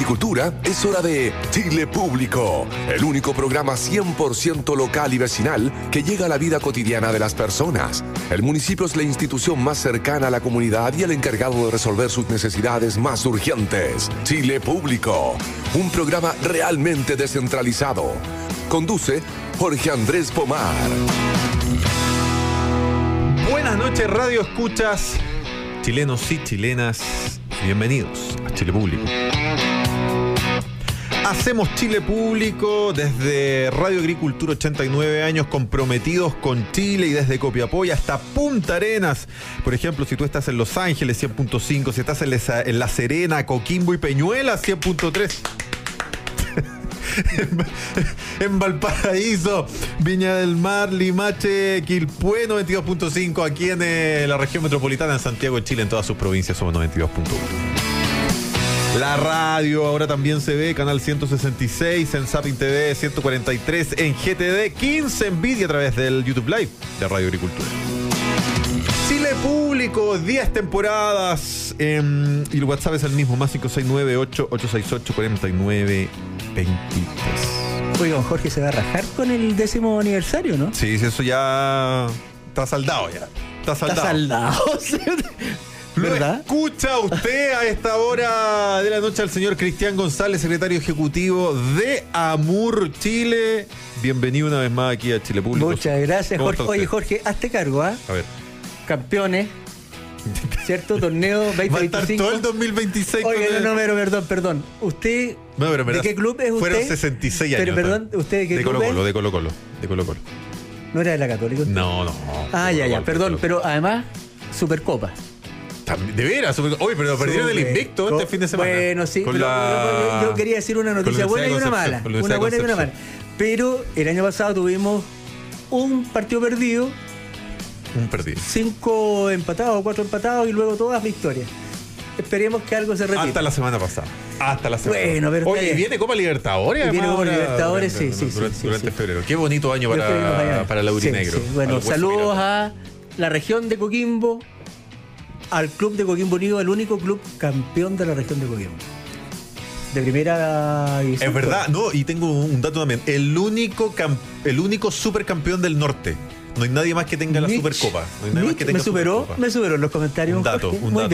Agricultura, es hora de Chile Público, el único programa 100% local y vecinal que llega a la vida cotidiana de las personas. El municipio es la institución más cercana a la comunidad y el encargado de resolver sus necesidades más urgentes. Chile Público, un programa realmente descentralizado. Conduce Jorge Andrés Pomar. Buenas noches, Radio Escuchas, chilenos y chilenas. Bienvenidos a Chile Público. Hacemos Chile Público desde Radio Agricultura, 89 años comprometidos con Chile, y desde Copiapó hasta Punta Arenas. Por ejemplo, si tú estás en Los Ángeles, 100.5, si estás en La Serena, Coquimbo y Peñuelas, 100.3. En Valparaíso, Viña del Mar, Limache, Quilpué, 92.5. Aquí en la región metropolitana, en Santiago de Chile, en todas sus provincias somos 92.1. La radio ahora también se ve, canal 166, en Zapping TV 143, en GTD 15, en vídeo a través del YouTube Live de Radio Agricultura. Chile Público, 10 temporadas, y el WhatsApp es el mismo, más 569-8868-4923. Oigan, Jorge se va a rajar con el 10º aniversario, ¿no? Sí, eso ya está saldado ya. Está saldado. ¿Verdad? Escucha usted a esta hora de la noche al señor Cristian González, secretario ejecutivo de AMUR Chile. Bienvenido una vez más aquí a Chile Público. Muchas gracias, Jorge. Oye, Jorge, hazte cargo, ¿ah? A ver. Campeones, ¿cierto? Torneo 2025. Va a estar todo el 2026. Oye, no, perdón. ¿Usted de qué club es usted? Fueron 66 años. Pero perdón, ¿usted de qué club es? De Colo Colo. ¿No era de la Católica? No. Ah, ya, perdón. Pero además, Supercopa. De veras, oye, pero perdieron el invicto este fin de semana. Bueno, sí, yo quería decir una noticia buena y una mala. Una buena y una mala. Pero el año pasado tuvimos un partido perdido. 5 empatados, 4 empatados y luego todas victorias. Esperemos que algo se repita. Hasta la semana pasada. Bueno, pero oye, ¿viene Copa Libertadores? Viene Copa Libertadores, sí. Durante febrero. Qué bonito año para el aurinegro. Sí. Bueno, saludos a la región de Coquimbo, al club de Coquimbo Unido, el único club campeón de la región de Coquimbo. De primera división. Es verdad, no, y tengo un dato también. El único supercampeón del norte. No hay nadie más que tenga la Supercopa. No hay nadie más que tenga me superó en los comentarios. Un dato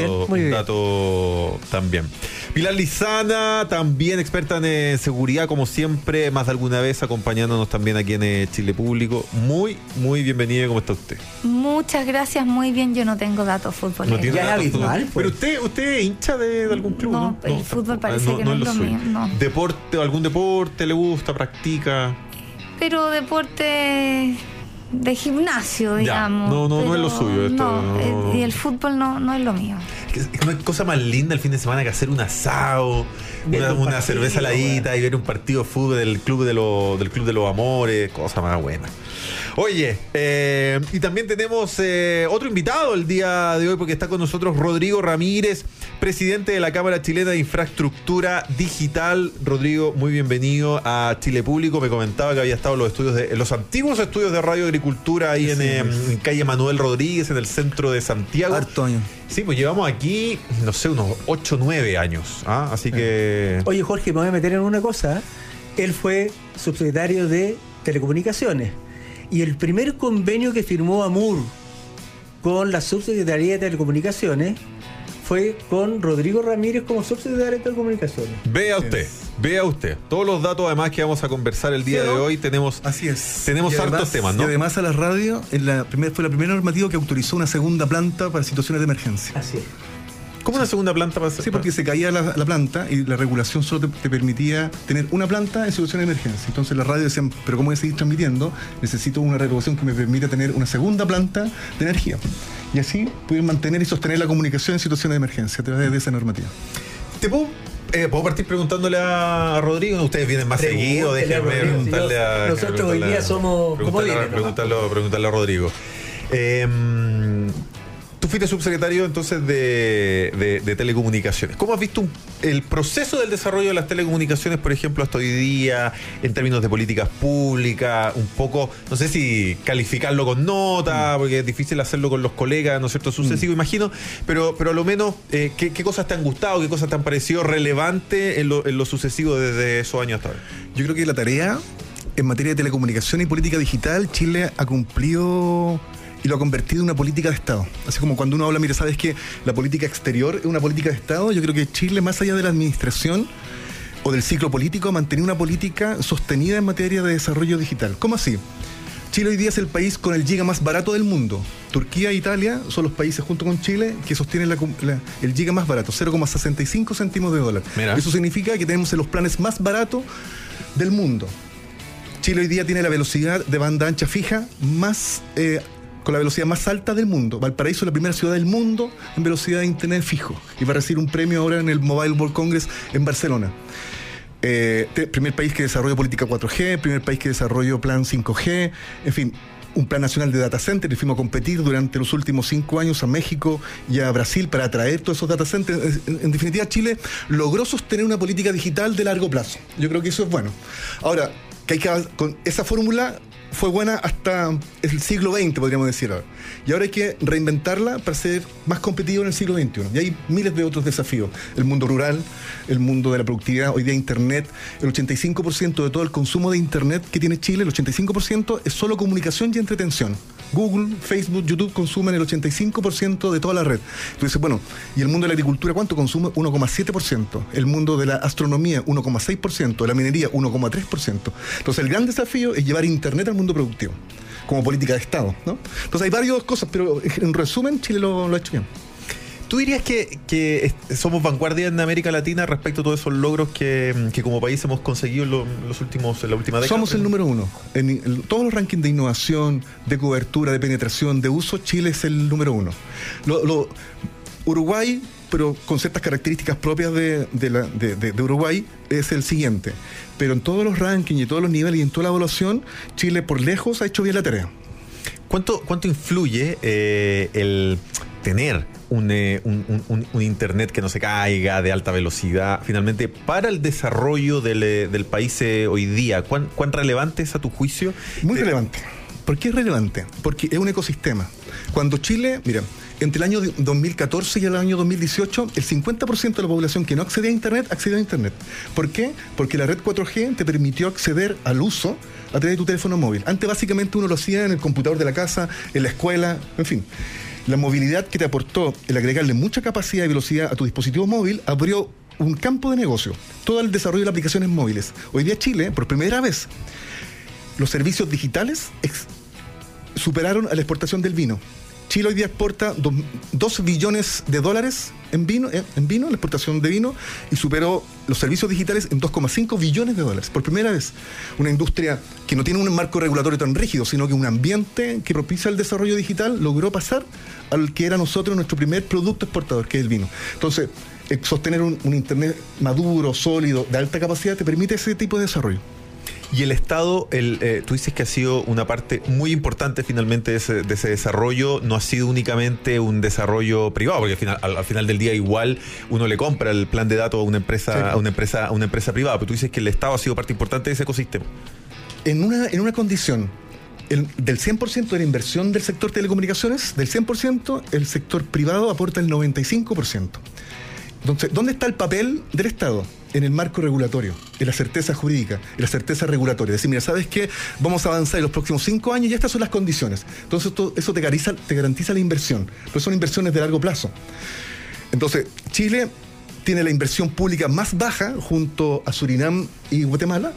también. Pilar Lizana, también experta en seguridad, como siempre, más de alguna vez acompañándonos también aquí en Chile Público. Muy, muy bienvenida. ¿Cómo está usted? Muchas gracias, muy bien. Yo no tengo datos futboleros. No tiene ya datos habitual, pues. Pero usted es hincha de algún club, ¿no? No, el fútbol parece que no es lo mío. No. ¿Deporte, algún deporte le gusta, practica? Pero deporte de gimnasio, digamos. No es lo suyo. Y el fútbol no es lo mío. No hay cosa más linda el fin de semana que hacer un asado, una cerveza heladita y ver un partido de fútbol del club de los amores, cosa más buena. Oye, y también tenemos otro invitado el día de hoy, porque está con nosotros Rodrigo Ramírez, presidente de la Cámara Chilena de Infraestructura Digital. Rodrigo, muy bienvenido a Chile Público. Me comentaba que había estado en los antiguos estudios de Radio Agricultura ahí en calle Manuel Rodríguez, en el centro de Santiago. Harto año. Sí, pues llevamos aquí, no sé, unos 8 o 9 años. Así que... Oye, Jorge, me voy a meter en una cosa. Él fue subsecretario de Telecomunicaciones. Y el primer convenio que firmó AMUR con la Subsecretaría de Telecomunicaciones fue con Rodrigo Ramírez como subsecretario de Telecomunicaciones. Vea usted. Todos los datos además que vamos a conversar el día de hoy tenemos. Así es. Tenemos hartos temas, ¿no? Y además a la radio fue la primera normativa que autorizó una segunda planta para situaciones de emergencia. Así es. ¿Cómo una segunda planta para Sí, porque se caía la planta y la regulación solo te permitía tener una planta en situaciones de emergencia. Entonces la radio decían, pero ¿cómo voy a seguir transmitiendo? Necesito una regulación que me permita tener una segunda planta de energía. Y así pudieron mantener y sostener la comunicación en situaciones de emergencia a través de esa normativa. ¿Puedo partir preguntándole a Rodrigo? Ustedes vienen más seguido, déjenme preguntarle a... Nosotros hoy día somos... Preguntarle a Rodrigo. Tú fuiste subsecretario entonces de telecomunicaciones. ¿Cómo has visto el proceso del desarrollo de las telecomunicaciones, por ejemplo, hasta hoy día, en términos de políticas públicas? Un poco, no sé si calificarlo con nota, porque es difícil hacerlo con los colegas, ¿no es cierto? Sucesivo, imagino, pero a lo menos, ¿qué cosas te han gustado, qué cosas te han parecido relevantes en lo sucesivo desde esos años hasta ahora? Yo creo que la tarea en materia de telecomunicación y política digital, Chile ha cumplido y lo ha convertido en una política de Estado. Así como cuando uno habla, mira, ¿sabes que la política exterior es una política de Estado? Yo creo que Chile, más allá de la administración o del ciclo político, ha mantenido una política sostenida en materia de desarrollo digital. ¿Cómo así? Chile hoy día es el país con el giga más barato del mundo. Turquía e Italia son los países, junto con Chile, que sostienen el giga más barato, 0,65 céntimos de dólar. Mira. Eso significa que tenemos los planes más baratos del mundo. Chile hoy día tiene la velocidad de banda ancha fija con la velocidad más alta del mundo. Valparaíso es la primera ciudad del mundo en velocidad de internet fijo y va a recibir un premio ahora en el Mobile World Congress en Barcelona. Primer país que desarrolla política 4G, primer país que desarrolla plan 5G, en fin, un plan nacional de data center. Y fuimos a competir durante los últimos 5 años a México y a Brasil para atraer todos esos data centers. En definitiva, Chile logró sostener una política digital de largo plazo. Yo creo que eso es bueno. Ahora, con esa fórmula fue buena hasta el siglo XX, podríamos decir ahora. Y ahora hay que reinventarla para ser más competitivo en el siglo XXI. Y hay miles de otros desafíos. El mundo rural, el mundo de la productividad, hoy día Internet. El 85% de todo el consumo de Internet que tiene Chile, el 85% es solo comunicación y entretención. Google, Facebook, YouTube consumen el 85% de toda la red. Entonces, bueno, ¿y el mundo de la agricultura cuánto consume? 1,7%. El mundo de la astronomía, 1,6%. La minería, 1,3%. Entonces, el gran desafío es llevar Internet al mundo productivo, como política de Estado, ¿no? Entonces, hay varias cosas, pero en resumen, Chile lo ha hecho bien. ¿Tú dirías que somos vanguardia en América Latina respecto a todos esos logros que como país hemos conseguido en la última década? Somos el número 1. En todos los rankings de innovación, de cobertura, de penetración, de uso, Chile es el número 1. Uruguay, pero con ciertas características propias de Uruguay, es el siguiente. Pero en todos los rankings y todos los niveles y en toda la evaluación, Chile por lejos ha hecho bien la tarea. ¿Cuánto influye el tener un internet que no se caiga, de alta velocidad, finalmente, para el desarrollo del país hoy día? ¿Cuán relevante es a tu juicio? Muy relevante. ¿Por qué es relevante? Porque es un ecosistema. Cuando Chile, mira, entre el año 2014 y el año 2018, el 50% de la población que no accedía a Internet, accedió a Internet. ¿Por qué? Porque la red 4G te permitió acceder al uso a través de tu teléfono móvil. Antes, básicamente, uno lo hacía en el computador de la casa, en la escuela, en fin. La movilidad que te aportó el agregarle mucha capacidad y velocidad a tu dispositivo móvil abrió un campo de negocio. Todo el desarrollo de aplicaciones móviles. Hoy día Chile, por primera vez, los servicios digitales superaron a la exportación del vino. Chile hoy día exporta 2 billones de dólares en vino, la exportación de vino, y superó los servicios digitales en 2,5 billones de dólares. Por primera vez, una industria que no tiene un marco regulatorio tan rígido, sino que un ambiente que propicia el desarrollo digital, logró pasar al que era nuestro primer producto exportador, que es el vino. Entonces, sostener un Internet maduro, sólido, de alta capacidad, te permite ese tipo de desarrollo. Y el Estado, tú dices que ha sido una parte muy importante finalmente de ese desarrollo, no ha sido únicamente un desarrollo privado, porque al final del día igual uno le compra el plan de datos a una empresa, sí, a una empresa privada, pero tú dices que el Estado ha sido parte importante de ese ecosistema. En una condición, del 100% de la inversión del sector telecomunicaciones, del 100%, el sector privado aporta el 95%. Entonces, ¿dónde está el papel del Estado? En el marco regulatorio, en la certeza jurídica, en la certeza regulatoria. Es decir, mira, ¿sabes qué? Vamos a avanzar en los próximos 5 años y estas son las condiciones. Entonces, eso te garantiza la inversión. Pero son inversiones de largo plazo. Entonces, Chile tiene la inversión pública más baja junto a Surinam y Guatemala,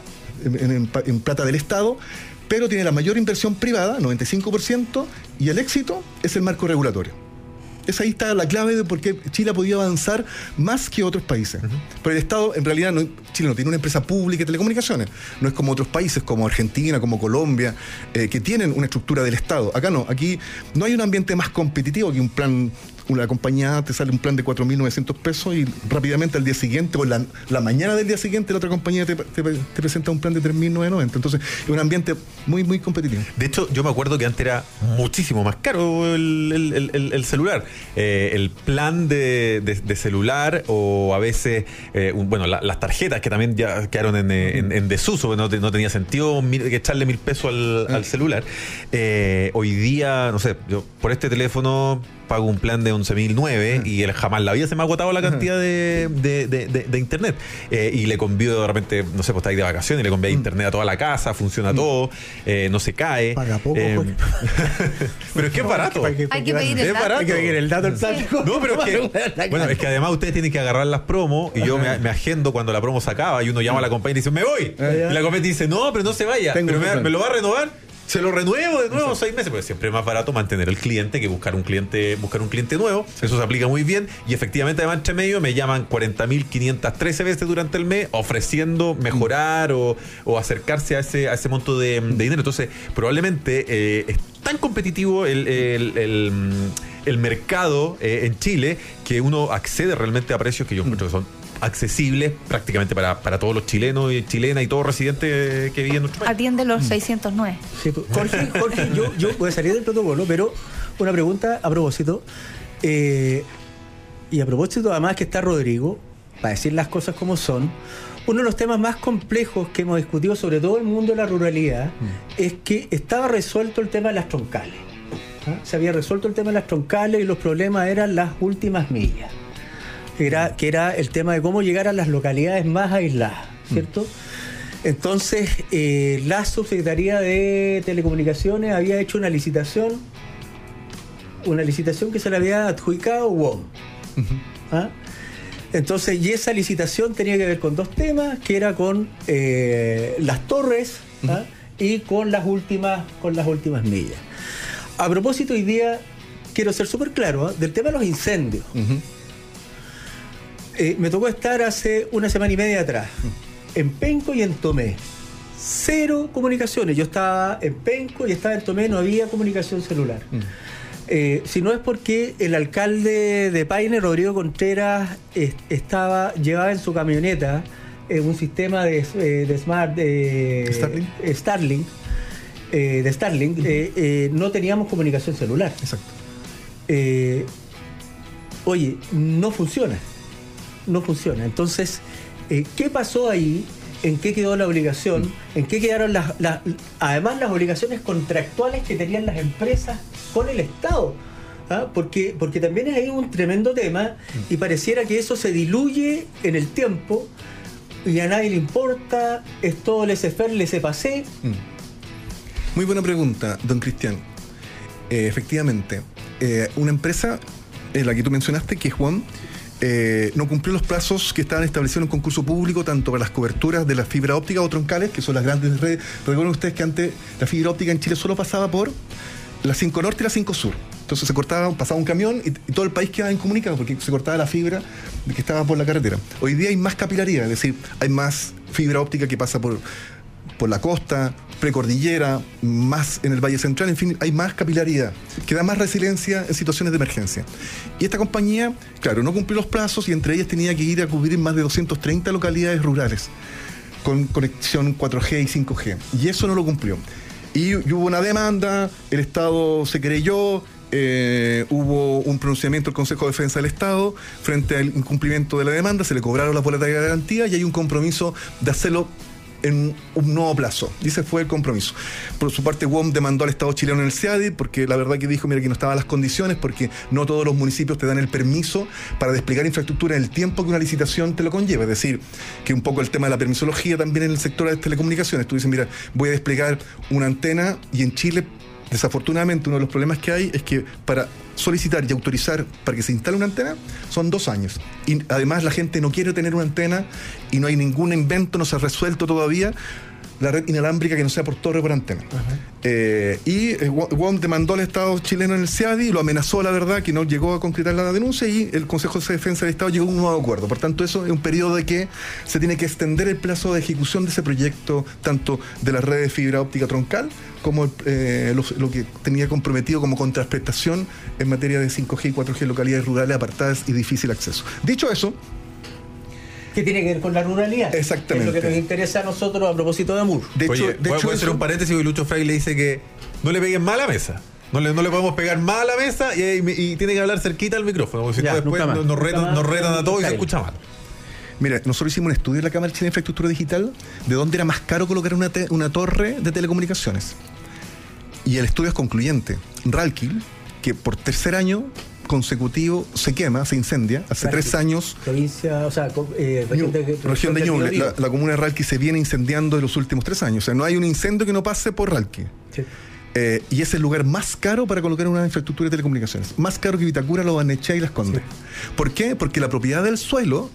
en plata del Estado, pero tiene la mayor inversión privada, 95%, y el éxito es el marco regulatorio. Ahí está la clave de por qué Chile ha podido avanzar más que otros países. Uh-huh. Pero el Estado, en realidad, Chile no tiene una empresa pública de telecomunicaciones. No es como otros países, como Argentina, como Colombia, que tienen una estructura del Estado. Acá no. Aquí no hay un ambiente más competitivo que un plan una compañía te sale un plan de 4.900 pesos y rápidamente al día siguiente o la mañana del día siguiente la otra compañía te presenta un plan de 3.990. Entonces es un ambiente muy, muy competitivo. De hecho, yo me acuerdo que antes era muchísimo más caro el celular. El plan de celular o a veces, las tarjetas que también ya quedaron en desuso, no tenía sentido echarle 1.000 pesos al celular. Hoy día, no sé, yo por este teléfono pago un plan de 11.009 y jamás la vida se me ha agotado la cantidad de internet. Y le convido de repente, no sé, pues está ahí de vacaciones, le convido internet a toda la casa, funciona todo, no se cae. Paga poco, pero es que es barato. Hay que pedir el dato. Hay que pedir el dato. No, pero es que además ustedes tienen que agarrar las promos y yo me agendo cuando la promo se acaba y uno llama a la compañía y dice, me voy. Y la compañía dice, no, pero no se vaya. Pero me lo va a renovar. Se lo renuevo de nuevo 6 meses, porque siempre es más barato mantener el cliente que buscar un cliente nuevo. Eso se aplica muy bien. Y efectivamente, además, entre medio me llaman 40.513 veces durante el mes ofreciendo mejorar o acercarse a ese monto de dinero. Entonces, probablemente es tan competitivo el mercado en Chile que uno accede realmente a precios que yo encuentro que son accesibles prácticamente para todos los chilenos y chilenas y todos residentes que viven en nuestro país. Atiende los 609. Sí, Jorge, yo voy a salir del protocolo, pero una pregunta a propósito. Y a propósito, además que está Rodrigo, para decir las cosas como son, uno de los temas más complejos que hemos discutido, sobre todo en el mundo de la ruralidad, es que estaba resuelto el tema de las troncales. Se había resuelto el tema de las troncales y los problemas eran las últimas millas. Que era el tema de cómo llegar a las localidades más aisladas, ¿cierto? Entonces, la Subsecretaría de Telecomunicaciones había hecho una licitación que se le había adjudicado WOM. ¿Ah? Entonces, y esa licitación tenía que ver con dos temas, que era con las torres y con las últimas millas. A propósito, hoy día quiero ser súper claro del tema de los incendios. Me tocó estar hace una semana y media atrás en Penco y en Tomé. Cero comunicaciones. Yo estaba en Penco y estaba en Tomé, no había comunicación celular. Si no es porque el alcalde de Paine, Rodrigo Contreras, llevaba en su camioneta un sistema de Smart Starlink. No teníamos comunicación celular. Exacto. Oye, no funciona. Entonces, ¿qué pasó ahí? ¿En qué quedó la obligación? ¿En qué quedaron además las obligaciones contractuales que tenían las empresas con el Estado? Porque también hay un tremendo tema y pareciera que eso se diluye en el tiempo y a nadie le importa, es todo laissez-faire, laissez-passer. Muy buena pregunta, don Cristian. Efectivamente, una empresa, la que tú mencionaste, que es Juan, no cumplió los plazos que estaban establecidos en un concurso público, tanto para las coberturas de la fibra óptica o troncales, que son las grandes redes. Recuerden ustedes que antes la fibra óptica en Chile solo pasaba por la 5 Norte y la 5 Sur. Entonces pasaba un camión y todo el país quedaba incomunicado porque se cortaba la fibra que estaba por la carretera. Hoy día hay más capilaridad, es decir, hay más fibra óptica que pasa por la costa, precordillera, más en el Valle Central, en fin, hay más capilaridad, que da más resiliencia en situaciones de emergencia. Y esta compañía, claro, no cumplió los plazos y entre ellas tenía que ir a cubrir más de 230 localidades rurales con conexión 4G y 5G. Y eso no lo cumplió. Y hubo una demanda, el Estado se querelló, hubo un pronunciamiento del Consejo de Defensa del Estado frente al incumplimiento de la demanda, se le cobraron las boletas de garantía y hay un compromiso de hacerlo en un nuevo plazo. Y ese fue el compromiso. Por su parte, WOM demandó al Estado chileno en el CEADI porque la verdad que dijo, mira, que no estaban las condiciones porque no todos los municipios te dan el permiso para desplegar infraestructura en el tiempo que una licitación te lo conlleva. Es decir, que un poco el tema de la permisología también en el sector de telecomunicaciones. Tú dices, mira, voy a desplegar una antena y en Chile, desafortunadamente, uno de los problemas que hay es que para solicitar y autorizar para que se instale una antena son 2 años. Y además la gente no quiere tener una antena y no hay ningún invento, no se ha resuelto todavía la red inalámbrica que no sea por torre o por antena. WOM demandó al Estado chileno en el CEADI y lo amenazó, la verdad, que no llegó a concretar la denuncia y el Consejo de Defensa del Estado llegó a un nuevo acuerdo. Por tanto, eso es un periodo de que se tiene que extender el plazo de ejecución de ese proyecto, tanto de la red de fibra óptica troncal como lo que tenía comprometido como contraprestación en materia de 5G y 4G en localidades rurales apartadas y difícil acceso. Dicho eso, ¿qué tiene que ver con la ruralidad? Exactamente. Es lo que nos interesa a nosotros a propósito de Amur. Voy a hacer un paréntesis porque Lucho Frey le dice que no le peguen mal a la mesa. No le podemos pegar mal a la mesa y tiene que hablar cerquita al micrófono, porque si no después nos retan a todos y se escucha mal. Mira, nosotros hicimos un estudio en la Cámara Chilena de Infraestructura Digital de dónde era más caro colocar una torre de telecomunicaciones. Y el estudio es concluyente. Ralquil, que por tercer año consecutivo se quema, se incendia, hace 3 años. Provincia, o sea, región de Ñuble. La comuna de Ralquil se viene incendiando en los últimos 3 años. O sea, no hay un incendio que no pase por Ralquil. Sí. Y es el lugar más caro para colocar una infraestructura de telecomunicaciones. Más caro que Vitacura, Lo Barnechea y Las Condes. Sí. ¿Por qué? Porque la propiedad del suelo,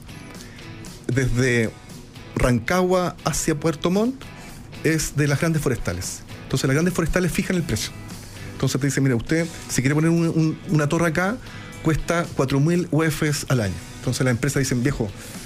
desde Rancagua hacia Puerto Montt, es de las grandes forestales. Entonces las grandes forestales fijan el precio. Entonces te dice, mira, usted si quiere poner una torre acá, cuesta 4.000 UFs al año. Entonces las empresas dicen, viejo,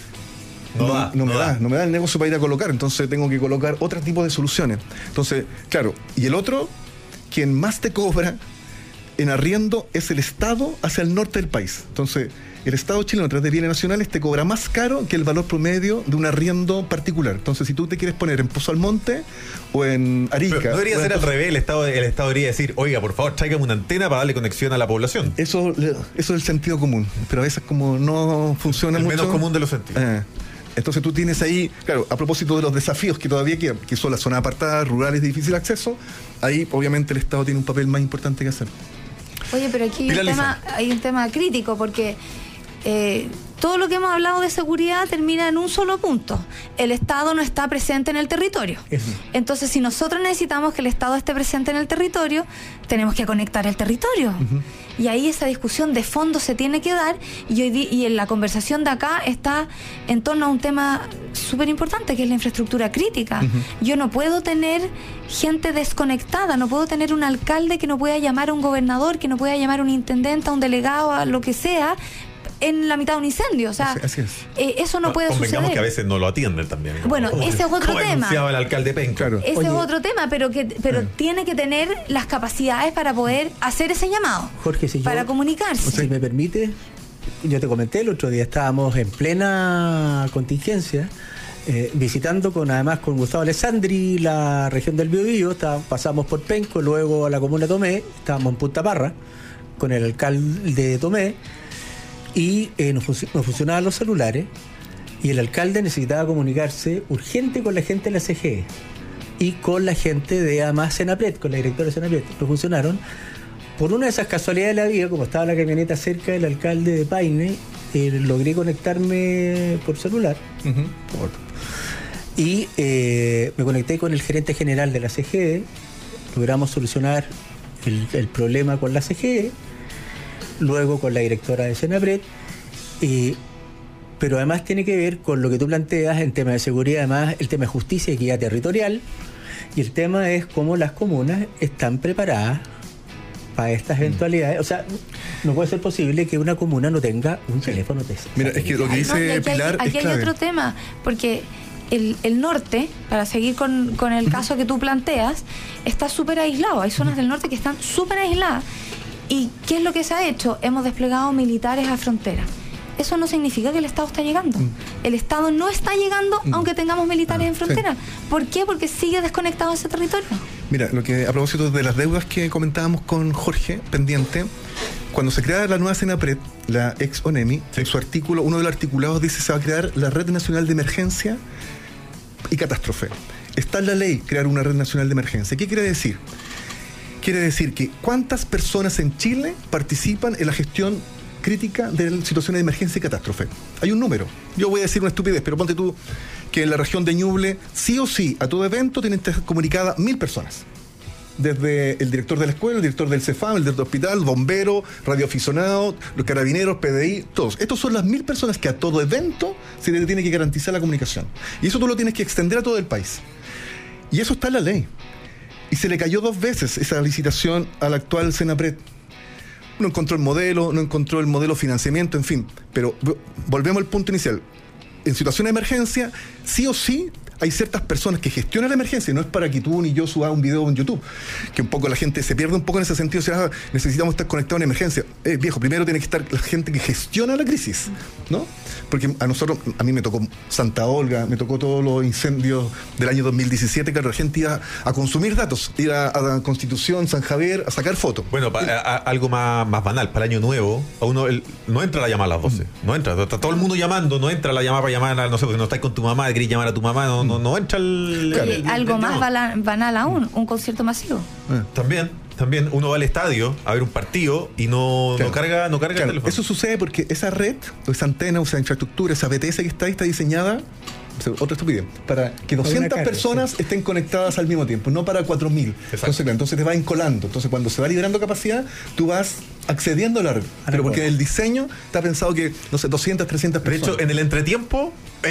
no me da el negocio para ir a colocar, entonces tengo que colocar otro tipo de soluciones. Entonces, claro, y el otro, quien más te cobra en arriendo es el Estado hacia el norte del país. Entonces, el Estado chileno a través de bienes nacionales te cobra más caro que el valor promedio de un arriendo particular. Entonces, si tú te quieres poner en Pozo Almonte o en Arica... Pero no debería ser al revés, el Estado debería decir, oiga, por favor, tráigame una antena para darle conexión a la población. Eso es el sentido común, pero a veces como no funciona mucho... El menos común de los sentidos. Entonces tú tienes ahí, claro, a propósito de los desafíos que todavía quedan, que son las zonas apartadas, rurales de difícil acceso, ahí obviamente el Estado tiene un papel más importante que hacer. Oye, pero aquí hay un tema crítico, porque todo lo que hemos hablado de seguridad termina en un solo punto. El Estado no está presente en el territorio. Entonces, si nosotros necesitamos que el Estado esté presente en el territorio, tenemos que conectar el territorio. Y ahí esa discusión de fondo se tiene que dar, y en la conversación de acá está en torno a un tema súper importante, que es la infraestructura crítica. Yo no puedo tener gente desconectada, no puedo tener un alcalde que no pueda llamar a un gobernador, que no pueda llamar a un intendente, a un delegado, a lo que sea, en la mitad de un incendio. O sea, así es. Eso no puede suceder. Convengamos que a veces no lo atienden también. Bueno, ese es otro tema. Anunciaba el alcalde Penca. Claro. Ese es otro tema, pero tiene que tener las capacidades para poder hacer ese llamado. Jorge, para comunicarse. Si me permite, yo te comenté el otro día, estábamos en plena contingencia, visitando además con Gustavo Alessandri la región del Biobío. Pasamos por Penco, luego a la comuna de Tomé, estábamos en Punta Parra con el alcalde de Tomé, y no funcionaban los celulares, y el alcalde necesitaba comunicarse urgente con la gente de la CGE y con la gente de además Senapred, con la directora de Senapred. No funcionaron. Por una de esas casualidades de la vida, como estaba la camioneta cerca del alcalde de Paine, logré conectarme por celular. Y me conecté con el gerente general de la CGE, logramos solucionar el problema con la CGE, luego con la directora de Senapred, pero además tiene que ver con lo que tú planteas en tema de seguridad, además el tema de justicia y equidad territorial, y el tema es cómo las comunas están preparadas para estas eventualidades. O sea, no puede ser posible que una comuna no tenga un teléfono de eso. Mira, es que lo que dice Pilar aquí hay otro tema, porque el norte, para seguir con el caso que tú planteas, está súper aislado. Hay zonas del norte que están súper aisladas. ¿Y qué es lo que se ha hecho? Hemos desplegado militares a frontera. Eso no significa que el Estado está llegando. El Estado no está llegando aunque tengamos militares en frontera. Sí. ¿Por qué? Porque sigue desconectado ese territorio. Mira, lo que a propósito de las deudas que comentábamos con Jorge, pendiente, cuando se crea la nueva Senapred, la ex ONEMI, en su artículo, uno de los articulados dice que se va a crear la Red Nacional de Emergencia y Catástrofe. Está en la ley crear una Red Nacional de Emergencia. ¿Qué quiere decir? Quiere decir que ¿cuántas personas en Chile participan en la gestión crítica de situaciones de emergencia y catástrofe? Hay un número. Yo voy a decir una estupidez, pero ponte tú que en la región de Ñuble, sí o sí, a todo evento tienen comunicadas 1.000 personas. Desde el director de la escuela, el director del CEFAM, el director del hospital, bombero, radioaficionado, los carabineros, PDI, todos. Estos son las 1.000 personas que a todo evento se le tiene que garantizar la comunicación. Y eso tú lo tienes que extender a todo el país. Y eso está en la ley. Y se le cayó 2 veces esa licitación al actual Senapred. No encontró el modelo de financiamiento, en fin. Pero volvemos al punto inicial. En situación de emergencia, sí o sí, hay ciertas personas que gestionan la emergencia, no es para que tú ni yo suba un video en YouTube, que un poco la gente se pierde un poco en ese sentido, o sea, necesitamos estar conectados en emergencia. Viejo, primero tiene que estar la gente que gestiona la crisis, ¿no? Porque a mí me tocó Santa Olga, me tocó todos los incendios del año 2017, claro, la gente iba a consumir datos, iba a la Constitución, San Javier, a sacar fotos. Bueno, algo más banal, para el año nuevo, a uno no entra la llamada a las 12, no entra, está todo el mundo llamando, no entra la llamada para llamar, no sé, porque no estás con tu mamá, querés llamar a tu mamá, no entra algo más banal aún, un concierto masivo. También uno va al estadio a ver un partido y no carga el teléfono. Eso sucede porque esa red, o esa antena, o esa infraestructura, esa BTS que está ahí, está diseñada, otra estupidez, para que 200 personas estén conectadas al mismo tiempo, no para 4.000. Entonces te va encolando. Entonces cuando se va liberando capacidad, tú vas accediendo a la red. Pero porque el diseño está pensado que, no sé, 200, 300 personas. De hecho, en el entretiempo es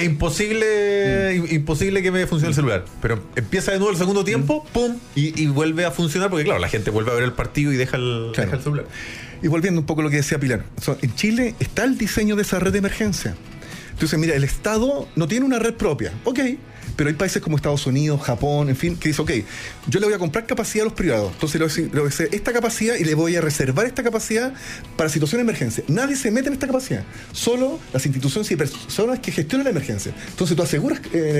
imposible que me funcione el celular. Pero empieza de nuevo el segundo tiempo, ¡pum! Y vuelve a funcionar porque, claro, la gente vuelve a ver el partido y deja el celular. Y volviendo un poco a lo que decía Pilar, en Chile está el diseño de esa red de emergencia. Entonces, mira, el Estado no tiene una red propia, pero hay países como Estados Unidos, Japón, en fin, que dice, yo le voy a comprar capacidad a los privados, entonces le voy a hacer esta capacidad y le voy a reservar esta capacidad para situaciones de emergencia. Nadie se mete en esta capacidad, solo las instituciones y personas que gestionan la emergencia. Entonces tú aseguras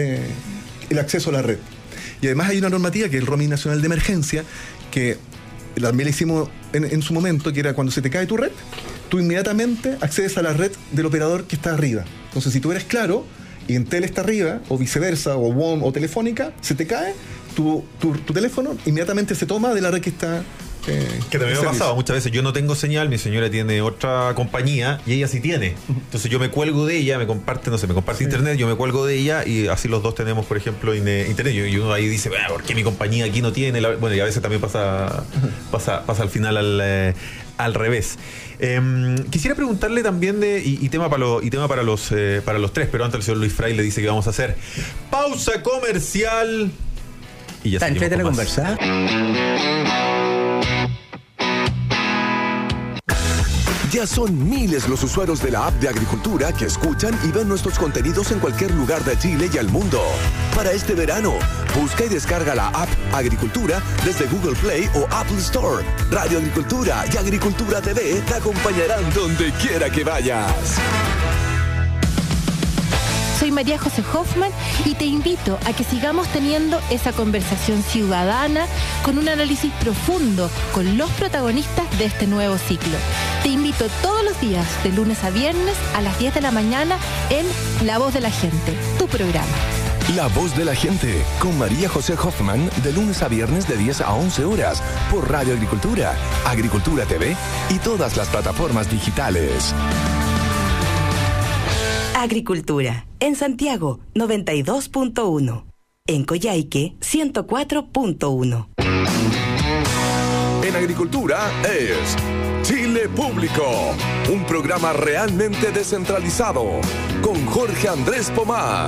el acceso a la red. Y además hay una normativa que es el Roaming Nacional de Emergencia, que también la hicimos en su momento, que era cuando se te cae tu red, tú inmediatamente accedes a la red del operador que está arriba. Entonces, si tú eres Claro y Entel está arriba, o viceversa, o WOM o Telefónica, se te cae, tu teléfono inmediatamente se toma de la red que está... que también me ha pasado muchas veces. Yo no tengo señal, mi señora tiene otra compañía y ella sí tiene. Entonces yo me cuelgo de ella, me comparte internet, yo me cuelgo de ella y así los dos tenemos, por ejemplo, internet. Y uno ahí dice, ¿por qué mi compañía aquí no tiene? Bueno, y a veces también pasa al final al revés. Quisiera preguntarle también y tema para los tres, pero antes el señor Luis Fray le dice que vamos a hacer pausa comercial y ya seguimos con la más. conversa. Ya son miles los usuarios de la app de Agricultura que escuchan y ven nuestros contenidos en cualquier lugar de Chile y al mundo. Para este verano, busca y descarga la app Agricultura desde Google Play o Apple Store. Radio Agricultura y Agricultura TV te acompañarán donde quiera que vayas. Soy María José Hoffman y te invito a que sigamos teniendo esa conversación ciudadana con un análisis profundo con los protagonistas de este nuevo ciclo. Te invito todos los días, de lunes a viernes, a las 10 de la mañana en La Voz de la Gente, tu programa. La Voz de la Gente, con María José Hoffman, de lunes a viernes de 10 a 11 horas, por Radio Agricultura, Agricultura TV y todas las plataformas digitales. Agricultura, en Santiago, 92.1. En Coyhaique, 104.1. En Agricultura es Chile Público, un programa realmente descentralizado, con Jorge Andrés Pomar.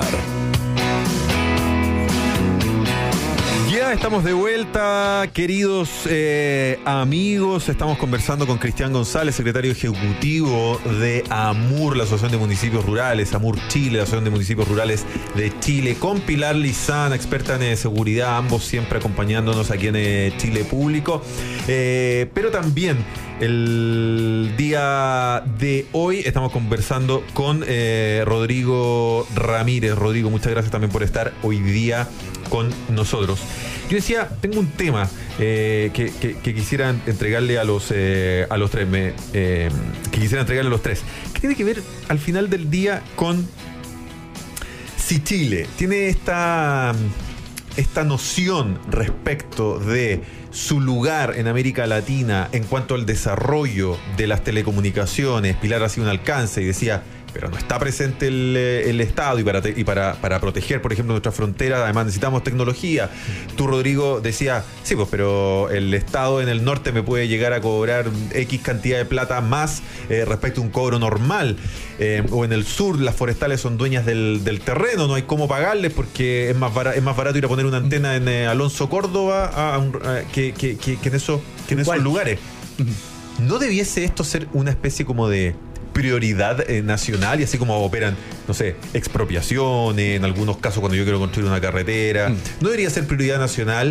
Ya estamos de vuelta, queridos amigos. Estamos conversando con Cristian González, secretario ejecutivo de AMUR, la Asociación de Municipios Rurales, AMUR Chile, la Asociación de Municipios Rurales de Chile, con Pilar Lizana, experta en seguridad, ambos siempre acompañándonos aquí en Chile Público. Pero también el día de hoy estamos conversando con Rodrigo Ramírez. Rodrigo, muchas gracias también por estar hoy día con nosotros. Yo decía, tengo un tema que quisiera entregarle a los tres, que tiene que ver al final del día con si Chile tiene esta noción respecto de su lugar en América Latina en cuanto al desarrollo de las telecomunicaciones. Pilar hacía un alcance y decía, pero no está presente el Estado y para proteger, por ejemplo, nuestra frontera, además necesitamos tecnología. Tú, Rodrigo, decías, sí, pues, pero el Estado en el norte me puede llegar a cobrar X cantidad de plata más respecto a un cobro normal. O en el sur las forestales son dueñas del terreno, no hay cómo pagarles porque es más barato ir a poner una antena en Alonso Córdoba que en esos lugares. ¿No debiese esto ser una especie como de prioridad nacional, y así como operan, no sé, expropiaciones, en algunos casos cuando yo quiero construir una carretera, no debería ser prioridad nacional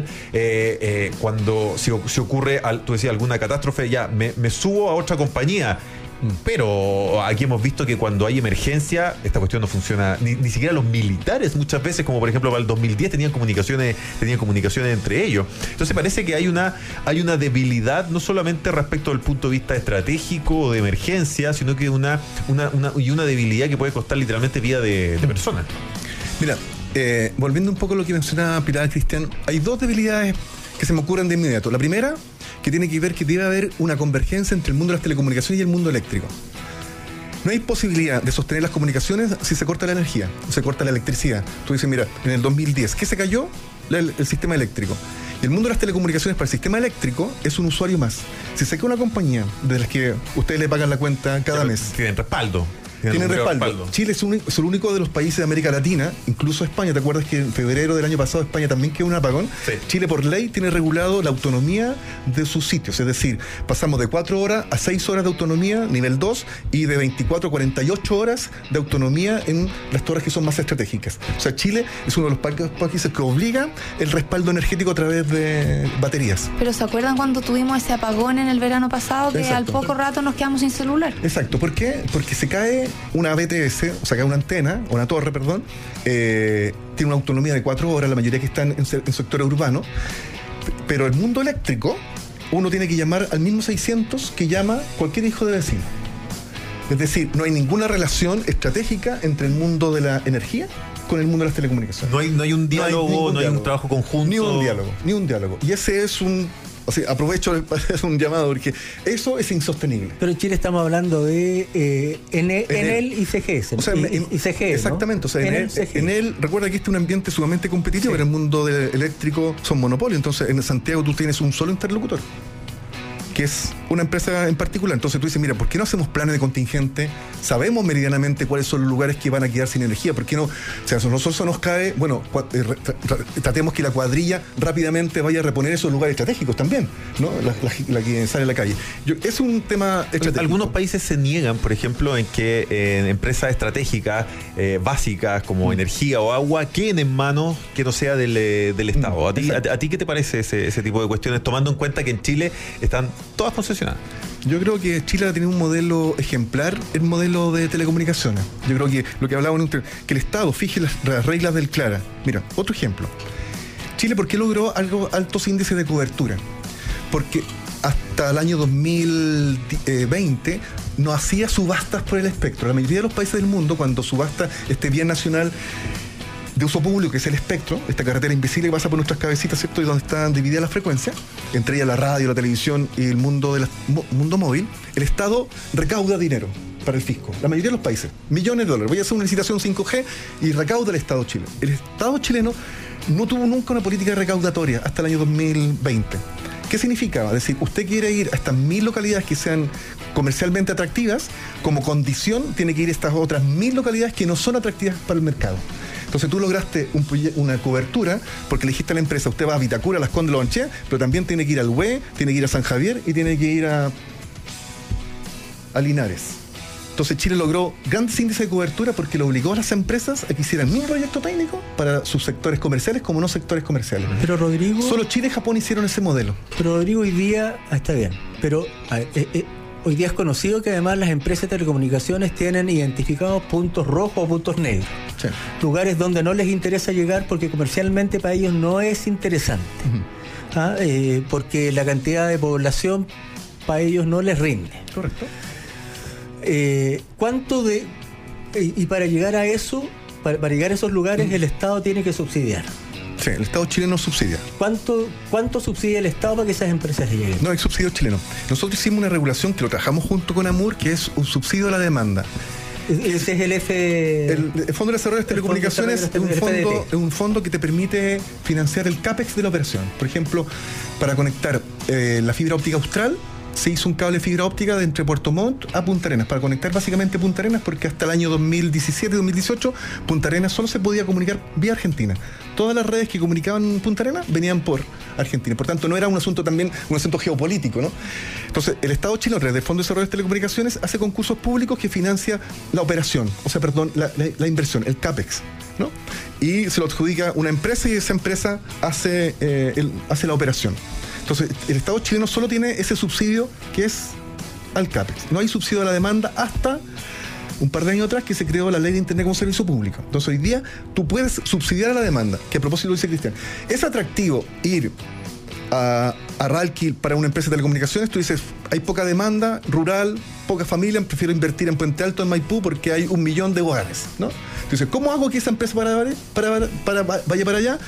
cuando si ocurre, tú decías, alguna catástrofe, ya me subo a otra compañía. Pero aquí hemos visto que cuando hay emergencia, esta cuestión no funciona. Ni siquiera los militares muchas veces, como por ejemplo para el 2010, tenían comunicaciones entre ellos. Entonces parece que hay una debilidad, no solamente respecto al punto de vista estratégico o de emergencia, sino que una debilidad que puede costar literalmente vida de personas. Mira, volviendo un poco a lo que mencionaba Pilar, Cristian, hay dos debilidades que se me ocurren de inmediato. La primera, que tiene que ver que debe haber una convergencia entre el mundo de las telecomunicaciones y el mundo eléctrico. No hay posibilidad de sostener las comunicaciones si se corta la energía, se corta la electricidad. Tú dices, mira, en el 2010, ¿qué se cayó? El sistema eléctrico. Y el mundo de las telecomunicaciones para el sistema eléctrico es un usuario más. Si se cae una compañía de las que ustedes le pagan la cuenta cada mes, tienen respaldo. Tienen respaldo. Chile es el único de los países de América Latina, incluso España. ¿Te acuerdas que en febrero del año pasado España también quedó un apagón? Sí. Chile por ley tiene regulado la autonomía de sus sitios, es decir, pasamos de 4 horas a 6 horas de autonomía, nivel 2, y de 24 a 48 horas de autonomía en las torres que son más estratégicas. O sea, Chile es uno de los países que obliga el respaldo energético a través de baterías. Pero ¿se acuerdan cuando tuvimos ese apagón en el verano pasado que al poco rato nos quedamos sin celular? Exacto. ¿Por qué? Porque se cae una BTS, o sea, cae una antena, o una torre, perdón, tiene una autonomía de 4 horas, la mayoría que están en sectores urbanos, pero el mundo eléctrico, uno tiene que llamar al mismo 600 que llama cualquier hijo de vecino. Es decir, no hay ninguna relación estratégica entre el mundo de la energía con el mundo de las telecomunicaciones. No hay un diálogo, no hay un trabajo conjunto. Ni un diálogo. Y ese es aprovecho para hacer un llamado porque eso es insostenible. Pero en Chile estamos hablando de Enel y CGS. O sea, y CGE, exactamente, ¿no? O sea, Enel, recuerda que este es un ambiente sumamente competitivo, pero el mundo eléctrico son monopolios. Entonces, en Santiago tú tienes un solo interlocutor, que es una empresa en particular. Entonces tú dices, mira, ¿por qué no hacemos planes de contingente? Sabemos meridianamente cuáles son los lugares que van a quedar sin energía. ¿Por qué no? O sea, si a nosotros nos cae, bueno, tratemos que la cuadrilla rápidamente vaya a reponer esos lugares estratégicos también, ¿no? La que sale a la calle. Es un tema estratégico. Algunos países se niegan, por ejemplo, en que empresas estratégicas básicas como energía o agua queden en manos que no sea del Estado. ¿A ti qué te parece ese tipo de cuestiones, tomando en cuenta que en Chile están todas concesionadas? Yo creo que Chile ha tenido un modelo ejemplar, el modelo de telecomunicaciones. Yo creo que lo que hablábamos, que el Estado fije las reglas del Clara. Mira, otro ejemplo. Chile, ¿por qué logró altos índices de cobertura? Porque hasta el año 2020 no hacía subastas por el espectro. La mayoría de los países del mundo, cuando subasta este bien nacional de uso público, que es el espectro, esta carretera invisible que pasa por nuestras cabecitas, ¿cierto? Y donde están divididas las frecuencias, entre ellas la radio, la televisión y el mundo móvil, el Estado recauda dinero para el fisco. La mayoría de los países, millones de dólares. Voy a hacer una licitación 5G y recauda el Estado chileno. El Estado chileno no tuvo nunca una política recaudatoria hasta el año 2020. ¿Qué significaba? Es decir, usted quiere ir a estas 1000 localidades que sean comercialmente atractivas, como condición tiene que ir a estas otras 1000 localidades que no son atractivas para el mercado. Entonces tú lograste una cobertura porque le dijiste a la empresa, usted va a Vitacura, a Las Condes, Lonchea, pero también tiene que ir al Hue, tiene que ir a San Javier y tiene que ir a Linares. Entonces Chile logró grandes índices de cobertura porque lo obligó a las empresas a que hicieran un proyecto técnico para sus sectores comerciales como no sectores comerciales. Pero Rodrigo... Solo Chile y Japón hicieron ese modelo. Pero Rodrigo, hoy día... está bien, pero... hoy día es conocido que además las empresas de telecomunicaciones tienen identificados puntos rojos o puntos negros. Sí. Lugares donde no les interesa llegar porque comercialmente para ellos no es interesante. Uh-huh. Porque la cantidad de población para ellos no les rinde. Correcto. Y para llegar a eso, para llegar a esos lugares, el Estado tiene que subsidiar. Sí, el Estado chileno subsidia. ¿Cuánto subsidia el Estado para que esas empresas lleguen? No, hay subsidio chileno. Nosotros hicimos una regulación que lo trabajamos junto con AMUR, que es un subsidio a la demanda. Ese es el Fondo de Desarrollo de Telecomunicaciones, es un fondo que te permite financiar el CAPEX de la operación. Por ejemplo, para conectar la fibra óptica austral se hizo un cable de fibra óptica de entre Puerto Montt a Punta Arenas, para conectar básicamente Punta Arenas, porque hasta el año 2017-2018 Punta Arenas solo se podía comunicar vía Argentina. Todas las redes que comunicaban Punta Arenas venían por Argentina. Por tanto, no era un asunto también, un asunto geopolítico, ¿no? Entonces, el Estado chileno, a través del Fondo de Desarrollo de Telecomunicaciones, hace concursos públicos que financia la operación, la inversión, el CAPEX, ¿no? Y se lo adjudica una empresa y esa empresa hace la operación. Entonces, el Estado chileno solo tiene ese subsidio que es al CAPEX. No hay subsidio a la demanda hasta un par de años atrás que se creó la ley de Internet como servicio público. Entonces, hoy día tú puedes subsidiar a la demanda, que a propósito lo dice Cristian. Es atractivo ir a Ralquil para una empresa de telecomunicaciones. Tú dices, hay poca demanda, rural, poca familia, prefiero invertir en Puente Alto, en Maipú, porque hay 1 millón de hogares, ¿no? Entonces, ¿cómo hago que esa empresa vaya para allá?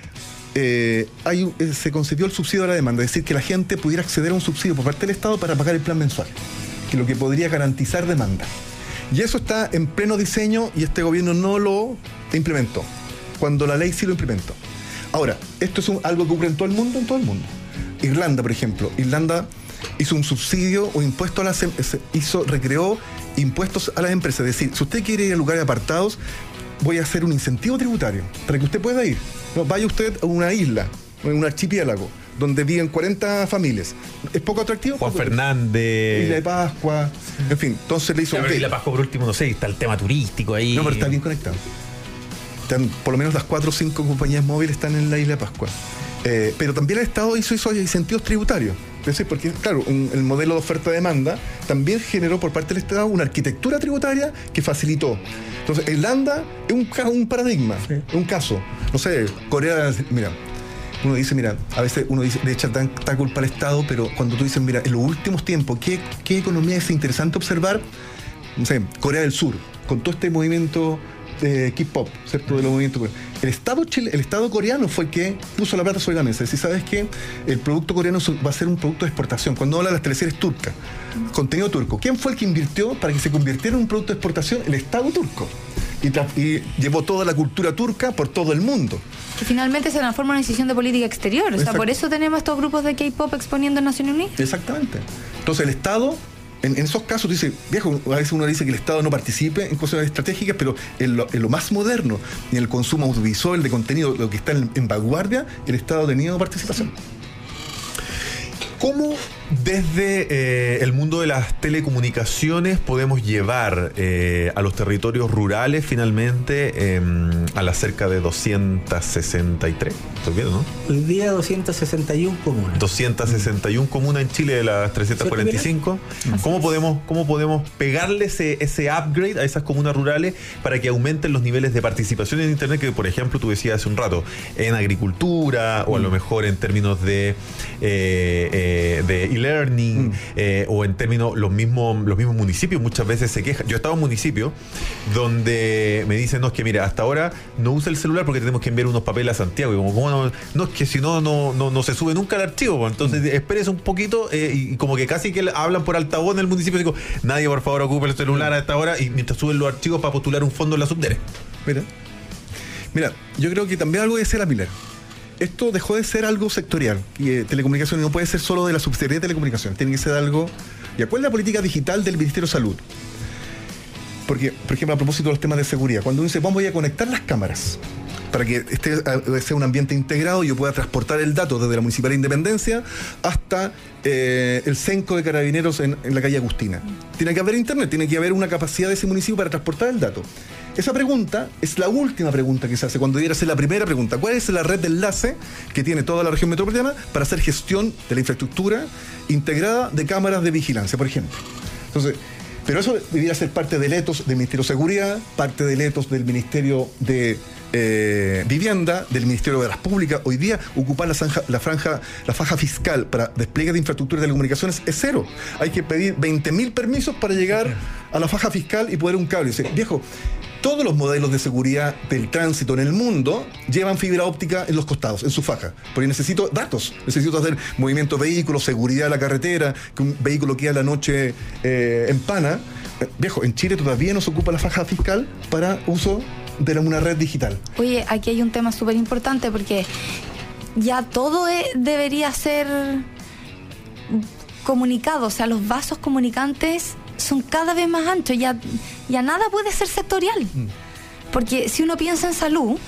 Se concedió el subsidio a la demanda, es decir, que la gente pudiera acceder a un subsidio por parte del Estado para pagar el plan mensual, que es lo que podría garantizar demanda. Y eso está en pleno diseño y este gobierno no lo implementó, cuando la ley sí lo implementó. Ahora, esto es algo que ocurre en todo el mundo, Irlanda, por ejemplo. Irlanda hizo un subsidio o impuesto recreó impuestos a las empresas. Es decir, si usted quiere ir a lugares apartados, voy a hacer un incentivo tributario para que usted pueda ir. No, vaya usted a una isla, a un archipiélago, donde viven 40 familias. ¿Es poco atractivo? Juan Fernández. Isla de Pascua. En fin, entonces le hizo... Isla de Pascua, por último, no sé, está el tema turístico ahí. No, pero está bien conectado. Por lo menos las 4 o 5 compañías móviles están en la Isla de Pascua. Pero también el Estado hizo esos incentivos tributarios. Es decir, porque, claro, el modelo de oferta-demanda también generó por parte del Estado una arquitectura tributaria que facilitó. Entonces, Irlanda es un paradigma, es un caso. No sé, Corea, mira, uno dice, a veces uno dice, le echa tanta culpa al Estado, pero cuando tú dices, mira, en los últimos tiempos, ¿qué economía es interesante observar? No sé, Corea del Sur, con todo este movimiento K-pop, ¿cierto? De los movimientos. El Estado coreano fue el que puso la plata sobre la mesa. Es decir, ¿sabes qué? El producto coreano va a ser un producto de exportación. Cuando habla de las teleseries turcas, contenido turco, ¿quién fue el que invirtió para que se convirtiera en un producto de exportación? El Estado turco. Y llevó toda la cultura turca por todo el mundo. Que finalmente se transforma en una decisión de política exterior. O sea, por eso tenemos estos grupos de K-pop exponiendo en Naciones Unidas. Exactamente. Entonces el Estado, en esos casos, dice, viejo, a veces uno dice que el Estado no participe en cosas estratégicas, pero en lo más moderno, en el consumo audiovisual de contenido, lo que está en vanguardia, el Estado ha tenido participación. ¿Cómo desde el mundo de las telecomunicaciones podemos llevar a los territorios rurales finalmente a las cerca de 263? ¿Estoy bien, no? Hoy día 261 comunas. 261 comunas en Chile de las 345. ¿Cómo podemos pegarle ese upgrade a esas comunas rurales para que aumenten los niveles de participación en Internet que, por ejemplo, tú decías hace un rato, en agricultura o a lo mejor en términos de e-learning o en términos, los mismos municipios muchas veces se quejan. Yo he estado en un municipio donde me dicen, no, es que mira, hasta ahora no usa el celular porque tenemos que enviar unos papeles a Santiago. Y como, ¿cómo no, es que si no se sube nunca el archivo, pues. Entonces espérese un poquito y como que casi que hablan por altavoz en el municipio, digo, nadie por favor ocupe el celular a esta hora, y mientras suben los archivos para postular un fondo en la Subdere. Mira, yo creo que también algo debe ser Pilar. Esto dejó de ser algo sectorial. Y telecomunicaciones no puede ser solo de la Subsecretaría de Telecomunicaciones. Tiene que ser algo... ¿Y cuál es la política digital del Ministerio de Salud? Porque, por ejemplo, a propósito de los temas de seguridad, cuando uno dice, vamos a conectar las cámaras para que sea un ambiente integrado y yo pueda transportar el dato desde la Municipalidad de Independencia hasta el Cenco de Carabineros en la calle Agustina. Tiene que haber internet, tiene que haber una capacidad de ese municipio para transportar el dato. Esa pregunta es la última pregunta que se hace cuando debiera ser la primera pregunta. ¿Cuál es la red de enlace que tiene toda la región metropolitana para hacer gestión de la infraestructura integrada de cámaras de vigilancia, por ejemplo? Entonces, pero eso debería ser parte del etos del Ministerio de Seguridad, parte del etos del Ministerio de Vivienda, del Ministerio de Obras Públicas. Hoy día ocupar la faja fiscal para despliegue de infraestructura de telecomunicaciones es cero. Hay que pedir 20.000 permisos para llegar a la faja fiscal y poder un cable. Dice, viejo, todos los modelos de seguridad del tránsito en el mundo llevan fibra óptica en los costados, en su faja, porque necesito datos, necesito hacer movimiento de vehículos, seguridad de la carretera, que un vehículo quede a la noche en pana. Viejo, en Chile todavía no se ocupa la faja fiscal para uso de una red digital. Oye, aquí hay un tema súper importante porque ya todo debería ser comunicado, o sea, los vasos comunicantes son cada vez más anchos, ya nada puede ser sectorial. Porque si uno piensa en salud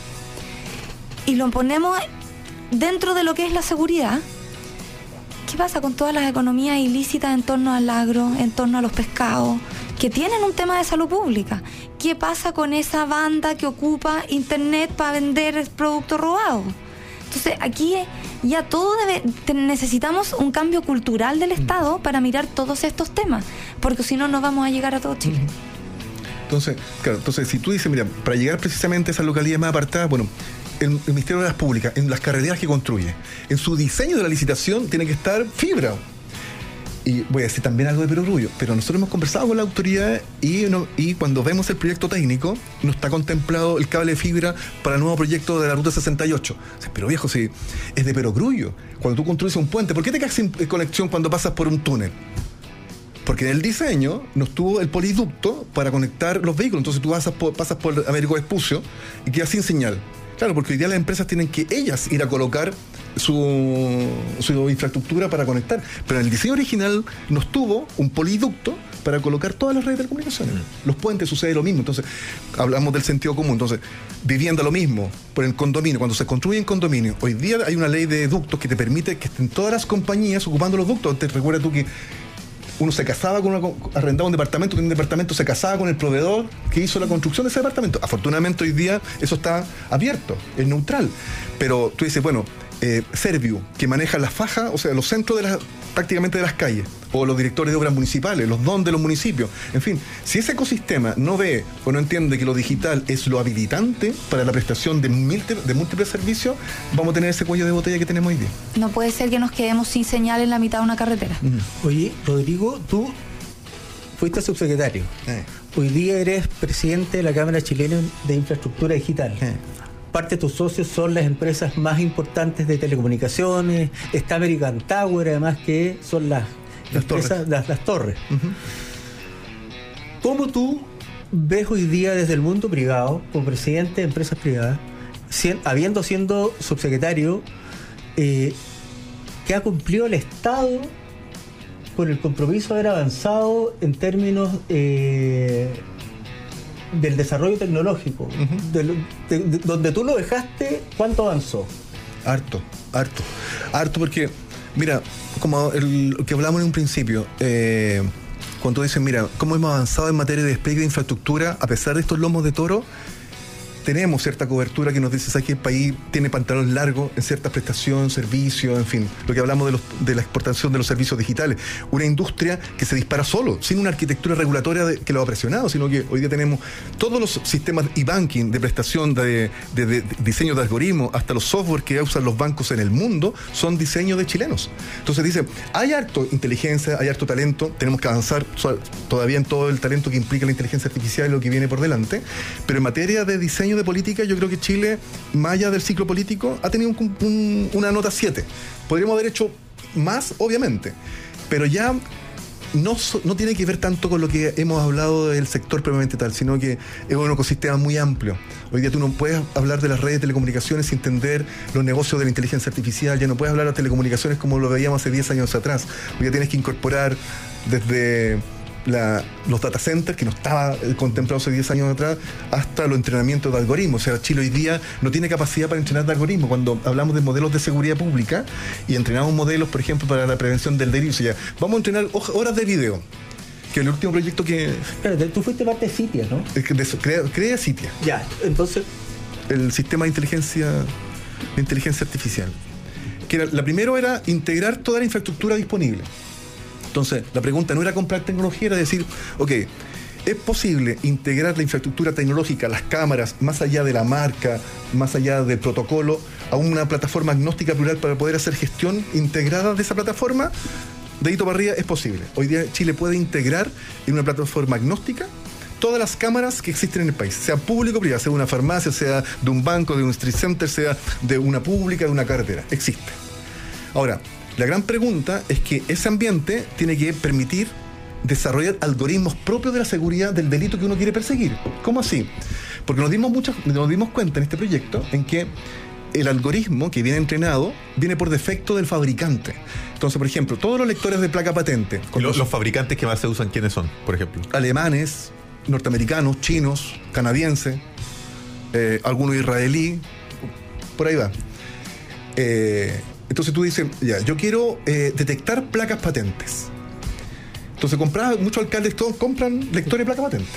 y lo ponemos dentro de lo que es la seguridad, ¿qué pasa con todas las economías ilícitas en torno al agro, en torno a los pescados, que tienen un tema de salud pública? ¿Qué pasa con esa banda que ocupa internet para vender productos robados? Entonces aquí ya todo necesitamos un cambio cultural del Estado para mirar todos estos temas, porque si no, no vamos a llegar a todo Chile. Entonces, claro, si tú dices, mira, para llegar precisamente a esas localidades más apartadas, bueno, el Ministerio de Obras Públicas, en las carreteras que construye, en su diseño de la licitación tiene que estar fibra. Y voy a decir también algo de perogrullo, pero nosotros hemos conversado con la autoridad y cuando vemos el proyecto técnico, no está contemplado el cable de fibra para el nuevo proyecto de la Ruta 68. Pero viejo, si es de perogrullo, cuando tú construyes un puente, ¿por qué te quedas sin conexión cuando pasas por un túnel? Porque en el diseño no estuvo el poliducto para conectar los vehículos, entonces tú pasas por Américo Vespucio y quedas sin señal. Claro, porque hoy día las empresas tienen que ellas ir a colocar su infraestructura para conectar. Pero en el diseño original no estuvo un poliducto para colocar todas las redes de telecomunicaciones. Los puentes sucede lo mismo. Entonces, hablamos del sentido común. Entonces, vivienda lo mismo, por el condominio. Cuando se construyen condominios, hoy día hay una ley de ductos que te permite que estén todas las compañías ocupando los ductos. Te recuerda tú que uno se casaba arrendaba un departamento, que en un departamento se casaba con el proveedor que hizo la construcción de ese departamento. Afortunadamente hoy día eso está abierto, es neutral. Pero tú dices, bueno, Serviu, que maneja las fajas, o sea, los centros prácticamente de las calles, o los directores de obras municipales, los DON de los municipios, en fin, si ese ecosistema no ve o no entiende que lo digital es lo habilitante para la prestación de múltiples servicios, vamos a tener ese cuello de botella que tenemos hoy día. No puede ser que nos quedemos sin señal en la mitad de una carretera. Oye, Rodrigo, tú fuiste subsecretario. Hoy día eres presidente de la Cámara Chilena de Infraestructura Digital. Parte de tus socios son las empresas más importantes de telecomunicaciones. Está American Tower, además, que son las torres. ¿Cómo tú ves hoy día desde el mundo privado, como presidente de empresas privadas, habiendo sido subsecretario, que ha cumplido el Estado con el compromiso de haber avanzado en términos del desarrollo tecnológico, donde tú lo dejaste, ¿cuánto avanzó? Harto, porque, mira, como el que hablamos en un principio, cuando dicen, mira, cómo hemos avanzado en materia de despliegue de infraestructura, a pesar de estos lomos de toro, tenemos cierta cobertura que nos dice, ¿sabes que el país tiene pantalones largos en cierta prestación, servicios, en fin? Lo que hablamos de la exportación de los servicios digitales. Una industria que se dispara solo, sin una arquitectura regulatoria que lo ha presionado, sino que hoy día tenemos todos los sistemas e-banking de prestación, de diseño de algoritmos, hasta los software que usan los bancos en el mundo, son diseños de chilenos. Entonces dice, hay harto inteligencia, hay harto talento, tenemos que avanzar todavía en todo el talento que implica la inteligencia artificial y lo que viene por delante, pero en materia de diseño de política, yo creo que Chile, más allá del ciclo político, ha tenido una nota 7. Podríamos haber hecho más, obviamente, pero ya no tiene que ver tanto con lo que hemos hablado del sector previamente tal, sino que es un ecosistema muy amplio. Hoy día tú no puedes hablar de las redes de telecomunicaciones sin entender los negocios de la inteligencia artificial, ya no puedes hablar de telecomunicaciones como lo veíamos hace 10 años atrás. Hoy día tienes que incorporar desde los data centers, que no estaba contemplado hace 10 años atrás, hasta los entrenamientos de algoritmos. O sea, Chile hoy día no tiene capacidad para entrenar de algoritmos. Cuando hablamos de modelos de seguridad pública y entrenamos modelos, por ejemplo, para la prevención del delito, o sea, vamos a entrenar horas de video, que el último proyecto que... Espérate, tú fuiste parte de CITIA, ¿no? Crea CITIA. Ya, entonces... El sistema de inteligencia artificial. La primero era integrar toda la infraestructura disponible. Entonces, la pregunta no era comprar tecnología, era decir, ok, ¿es posible integrar la infraestructura tecnológica, las cámaras, más allá de la marca, más allá del protocolo, a una plataforma agnóstica plural para poder hacer gestión integrada de esa plataforma? Dedito para arriba, es posible. Hoy día Chile puede integrar en una plataforma agnóstica todas las cámaras que existen en el país, sea público o privado, sea de una farmacia, sea de un banco, de un street center, sea de una pública, de una carretera. Existe. Ahora, la gran pregunta es que ese ambiente tiene que permitir desarrollar algoritmos propios de la seguridad del delito que uno quiere perseguir. ¿Cómo así? Porque nos dimos cuenta en este proyecto en que el algoritmo que viene entrenado viene por defecto del fabricante. Entonces, por ejemplo, todos los lectores de placa patente... Los fabricantes que más se usan, ¿quiénes son, por ejemplo? Alemanes, norteamericanos, chinos, canadienses, algunos israelí, por ahí va. Entonces tú dices, ya, yo quiero detectar placas patentes. Entonces muchos alcaldes todos compran lectores de placa patente.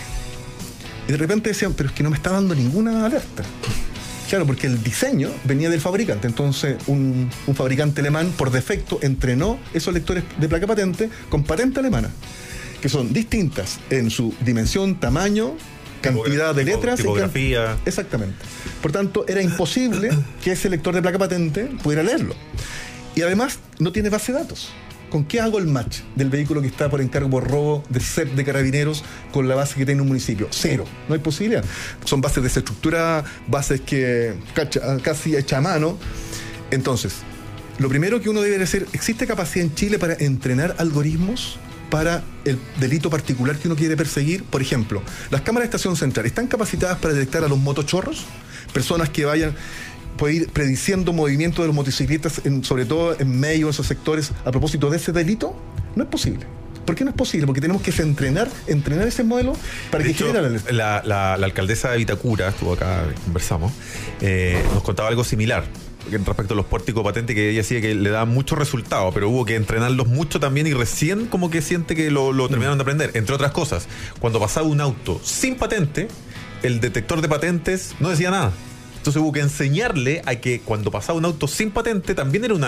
Y de repente decían, pero es que no me está dando ninguna alerta. Claro, porque el diseño venía del fabricante. Entonces un fabricante alemán por defecto entrenó esos lectores de placa patente con patente alemana, que son distintas en su dimensión, tamaño, cantidad de letras, tipografía. Exactamente. Por tanto, era imposible que ese lector de placa patente pudiera leerlo. Y además no tiene base de datos. ¿Con qué hago el match del vehículo que está por encargo por robo de CEP de Carabineros con la base que tiene un municipio? Cero, no hay posibilidad. Son bases de desestructura, bases que casi hecha a mano. Entonces, lo primero que uno debe hacer, ¿existe capacidad en Chile para entrenar algoritmos para el delito particular que uno quiere perseguir? Por ejemplo, las cámaras de estación central ¿están capacitadas para detectar a los motochorros? Personas que vayan... puede ir prediciendo movimientos de los motociclistas, sobre todo en medio de esos sectores, a propósito de ese delito. No es posible. ¿Por qué no es posible? Porque tenemos que entrenar ese modelo para que genere la alcaldesa de Vitacura, estuvo acá, conversamos, nos contaba algo similar respecto a los pórticos patentes, que ella decía que le daban muchos resultados, pero hubo que entrenarlos mucho también y recién como que siente que lo terminaron de aprender. Entre otras cosas, cuando pasaba un auto sin patente, el detector de patentes no decía nada. Entonces hubo que enseñarle a que cuando pasaba un auto sin patente también era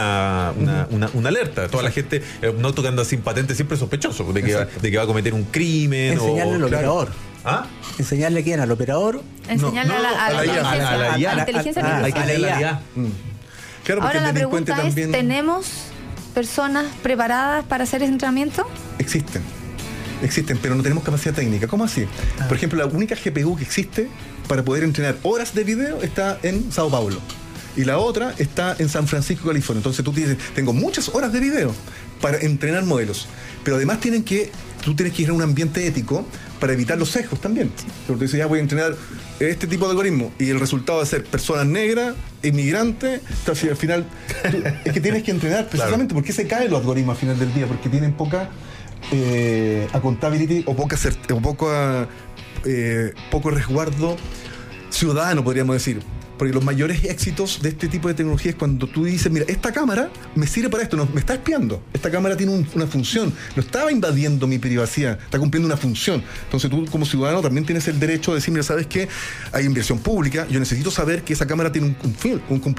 una alerta. Toda la gente, un auto que anda sin patente siempre es sospechoso de que va a cometer un crimen. Enseñarle al operador. ¿Ah? ¿Enseñarle quién? ¿Al operador? Enseñarle a la inteligencia artificial. Claro, porque ahora la pregunta también... es, ¿tenemos personas preparadas para hacer ese entrenamiento? Existen, pero no tenemos capacidad técnica. ¿Cómo así? Por ejemplo, la única GPU que existe para poder entrenar horas de video está en Sao Paulo. Y la otra está en San Francisco, California. Entonces tú dices, tengo muchas horas de video para entrenar modelos. Pero además tú tienes que ir a un ambiente ético para evitar los sesgos también. Porque tú dices, ya voy a entrenar este tipo de algoritmo y el resultado va a ser personas negras, inmigrantes. Entonces al final es que tienes que entrenar precisamente. Claro. ¿Por qué se caen los algoritmos al final del día? Porque tienen poca accountability o poco resguardo ciudadano, podríamos decir. Porque los mayores éxitos de este tipo de tecnología es cuando tú dices, mira, esta cámara me sirve para esto, no, me está espiando. Esta cámara tiene una función, no estaba invadiendo mi privacidad, está cumpliendo una función. Entonces tú como ciudadano también tienes el derecho de decir, mira, ¿sabes qué? Hay inversión pública, yo necesito saber que esa cámara tiene un fin,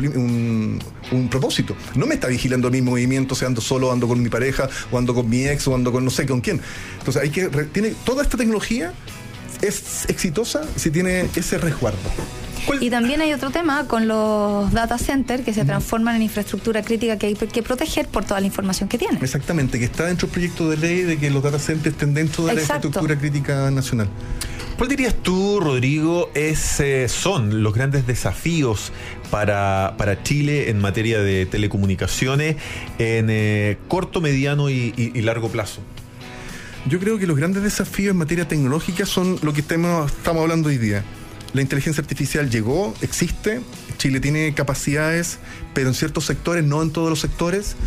un propósito. No me está vigilando mi movimiento, sea ando solo, ando con mi pareja, o ando con mi ex, o ando con no sé con quién. Entonces toda esta tecnología es exitosa si tiene ese resguardo. Y también hay otro tema con los data centers que se transforman en infraestructura crítica que hay que proteger por toda la información que tienen. Exactamente, que está dentro del proyecto de ley de que los data centers estén dentro de la infraestructura crítica nacional. ¿Cuál dirías tú, Rodrigo, son los grandes desafíos para Chile en materia de telecomunicaciones en corto, mediano y largo plazo? Yo creo que los grandes desafíos en materia tecnológica son lo que estamos hablando hoy día. La inteligencia artificial llegó, existe, Chile tiene capacidades, pero en ciertos sectores, no en todos los sectores,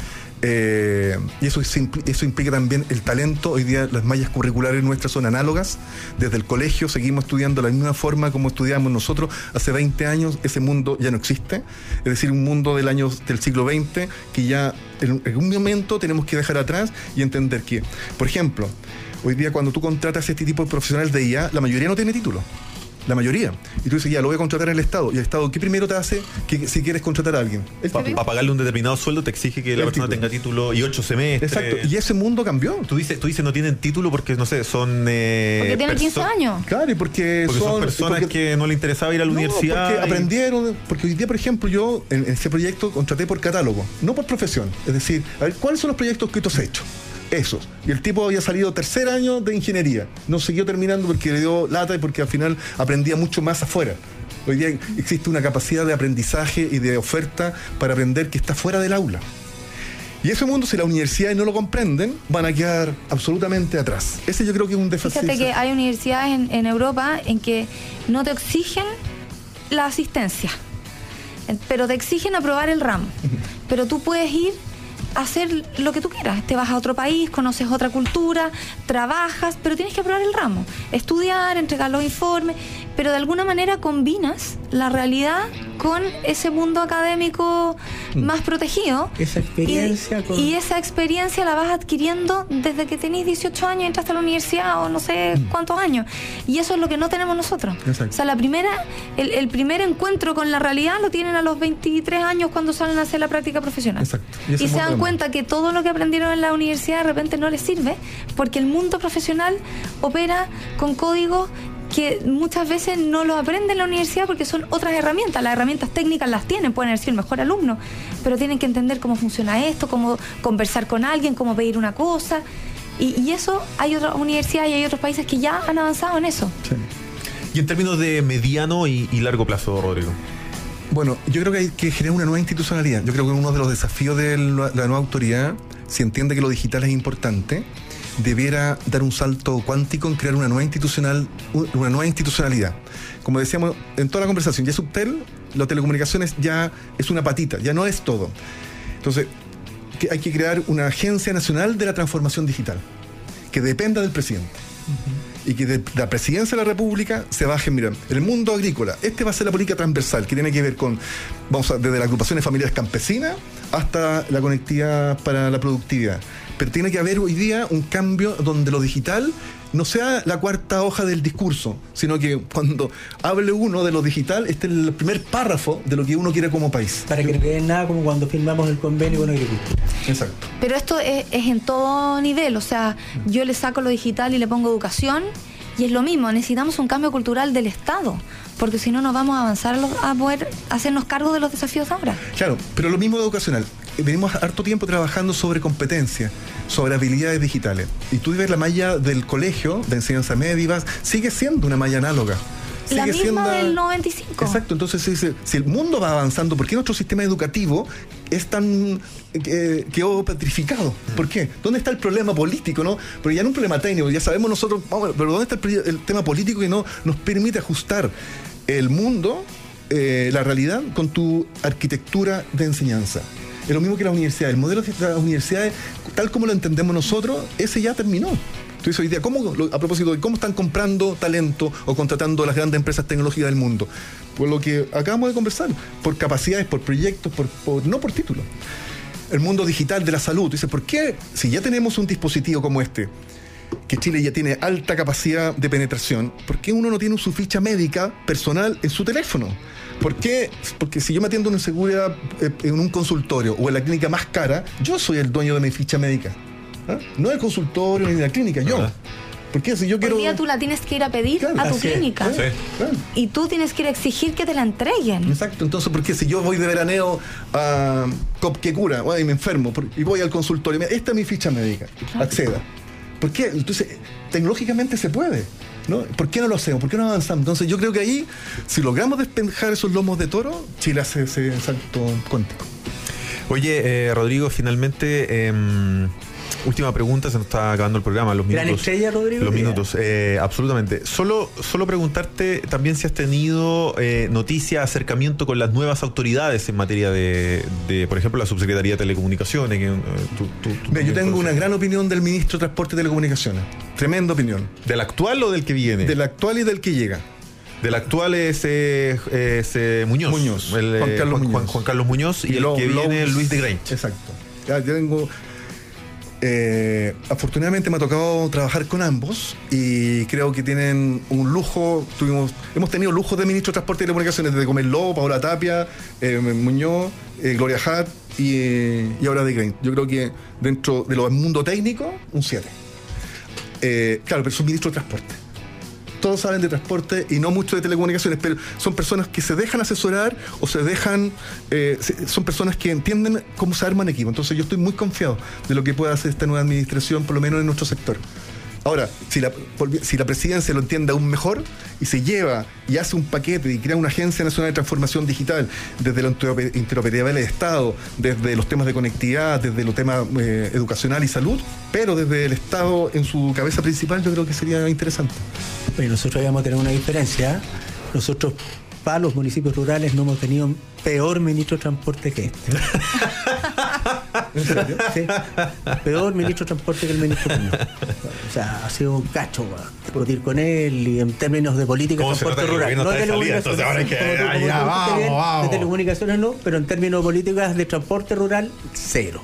y eso implica también el talento. Hoy día las mallas curriculares nuestras son análogas, desde el colegio seguimos estudiando de la misma forma como estudiamos nosotros hace 20 años, ese mundo ya no existe, es decir, un mundo del siglo XX que ya en algún momento tenemos que dejar atrás y entender que, por ejemplo, hoy día cuando tú contratas a este tipo de profesionales de IA, la mayoría no tiene título. La mayoría. Y tú dices, ya, lo voy a contratar en el Estado. ¿Y el Estado qué primero te hace si quieres contratar a alguien? Para pagarle un determinado sueldo te exige que la persona tenga título y 8 semestres. Exacto. Y ese mundo cambió. Tú dices no tienen título porque, no sé, son... porque tienen 15 años. Claro, y porque son personas que no les interesaba ir a la universidad. Porque aprendieron. Porque hoy día, por ejemplo, yo en ese proyecto contraté por catálogo, no por profesión. Es decir, a ver, ¿cuáles son los proyectos que tú has hecho? Esos. Y el tipo había salido tercer año de ingeniería. No siguió terminando porque le dio lata y porque al final aprendía mucho más afuera. Hoy día existe una capacidad de aprendizaje y de oferta para aprender que está fuera del aula. Y ese mundo, si las universidades no lo comprenden, van a quedar absolutamente atrás. Ese yo creo que es un déficit. Fíjate que hay universidades en Europa en que no te exigen la asistencia. pero te exigen aprobar el ramo. Pero tú puedes ir a hacer lo que tú quieras. Te vas a otro país, conoces otra cultura, trabajas, pero tienes que aprobar el ramo. Estudiar, entregar los informes, pero de alguna manera combinas la realidad con ese mundo académico más protegido. Esa experiencia. Y esa experiencia la vas adquiriendo desde que tenés 18 años y entraste a la universidad o no sé cuántos años. Y eso es lo que no tenemos nosotros. Exacto. O sea, el primer encuentro con la realidad lo tienen a los 23 años cuando salen a hacer la práctica profesional. Exacto. Y se dan cuenta que todo lo que aprendieron en la universidad de repente no les sirve, porque el mundo profesional opera con códigos que muchas veces no lo aprenden en la universidad porque son otras herramientas. Las herramientas técnicas las tienen, pueden haber sido el mejor alumno, pero tienen que entender cómo funciona esto, cómo conversar con alguien, cómo pedir una cosa. Y eso, hay otras universidades y hay otros países que ya han avanzado en eso. Sí. Y en términos de mediano y largo plazo, Rodrigo. Bueno, yo creo que hay que generar una nueva institucionalidad. Yo creo que uno de los desafíos de la nueva autoridad, si entiende que lo digital es importante, debiera dar un salto cuántico en crear una nueva institucionalidad. Como decíamos en toda la conversación, ya Subtel, las telecomunicaciones ya es una patita, ya no es todo. Entonces, hay que crear una agencia nacional de la transformación digital, que dependa del presidente. Y que de la presidencia de la República se bajen, mira, en el mundo agrícola, va a ser la política transversal, que tiene que ver con, desde las agrupaciones familiares campesinas hasta la conectividad para la productividad. Pero tiene que haber hoy día un cambio donde lo digital no sea la cuarta hoja del discurso, sino que cuando hable uno de lo digital, esté el primer párrafo de lo que uno quiere como país. Para que no quede nada como cuando firmamos el convenio con agricultura. Exacto. Pero esto es en todo nivel, o sea, yo le saco lo digital y le pongo educación, y es lo mismo, necesitamos un cambio cultural del Estado, porque si no, no vamos a avanzar a poder hacernos cargo de los desafíos ahora. Claro, pero lo mismo de educacional. Venimos harto tiempo trabajando sobre competencias, sobre habilidades digitales. Y tú ves la malla del colegio de enseñanza media, sigue siendo una malla análoga. La misma del 95. Exacto, entonces si el mundo va avanzando, ¿por qué nuestro sistema educativo es tan quedó petrificado? ¿Por qué? ¿Dónde está el problema político, no? Pero ya no un problema técnico, ya sabemos nosotros, pero ¿dónde está el tema político que no nos permite ajustar el mundo, la realidad, con tu arquitectura de enseñanza? Es lo mismo que las universidades. El modelo de las universidades, tal como lo entendemos nosotros, ese ya terminó. Entonces hoy día, a propósito de cómo están comprando talento o contratando las grandes empresas tecnológicas del mundo, por lo que acabamos de conversar, por capacidades, por proyectos, no por títulos. El mundo digital de la salud, dice, ¿por qué si ya tenemos un dispositivo como este, que Chile ya tiene alta capacidad de penetración, ¿por qué uno no tiene su ficha médica personal en su teléfono? ¿Por qué? Porque si yo me atiendo en seguridad en un consultorio o en la clínica más cara, yo soy el dueño de mi ficha médica. No el consultorio ni la clínica, yo. ¿Por qué? Si yo quiero... Hoy día tú la tienes que ir a pedir a tu clínica. Sí. Y tú tienes que ir a exigir que te la entreguen. Exacto. Entonces, ¿por qué? Si yo voy de veraneo a Copquecura y me enfermo y voy al consultorio, esta es mi ficha médica, acceda. ¿Por qué? Entonces, tecnológicamente se puede, ¿no? ¿Por qué no lo hacemos? ¿Por qué no avanzamos? Entonces yo creo que ahí, si logramos despejar esos lomos de toro, Chile hace ese salto cuántico. Oye, Rodrigo, finalmente, última pregunta, se nos está acabando el programa, los minutos. ¿Gran estrella, Rodrigo? Los minutos, absolutamente. Solo preguntarte también si has tenido noticia, acercamiento con las nuevas autoridades en materia de por ejemplo, la Subsecretaría de Telecomunicaciones. Yo tengo una gran opinión del ministro de Transporte y Telecomunicaciones. Tremenda opinión. ¿Del actual o del que viene? Del actual y del que llega. Del actual es Muñoz. Juan Carlos Muñoz. Y el que viene es Luis de Grange. Exacto. Ya tengo... afortunadamente me ha tocado trabajar con ambos y creo que tienen un lujo. Hemos tenido lujos de ministro de Transporte y Telecomunicaciones, desde Comeló, Paola Tapia, Muñoz, Gloria Hart y ahora de Grange. Yo creo que dentro de lo mundo técnico, un 7. Claro, pero son ministros de transporte. Todos saben de transporte y no mucho de telecomunicaciones, pero son personas que se dejan asesorar o son personas que entienden cómo se arman equipos. Entonces yo estoy muy confiado de lo que pueda hacer esta nueva administración, por lo menos en nuestro sector. Ahora, si la presidencia lo entiende aún mejor y se lleva y hace un paquete y crea una agencia nacional de transformación digital, desde la interoperabilidad del Estado, desde los temas de conectividad, desde los temas educacional y salud, pero desde el Estado en su cabeza principal, yo creo que sería interesante. Oye, nosotros vamos a tener una diferencia. Nosotros para los municipios rurales no hemos tenido peor ministro de transporte que este. ¿En serio? Sí. Peor ministro de transporte que el ministro Muñoz. O sea, ha sido un cacho discutir con él, y en términos de política de transporte rural. No de telecomunicaciones. De telecomunicaciones no, pero en términos de políticas de transporte rural, cero.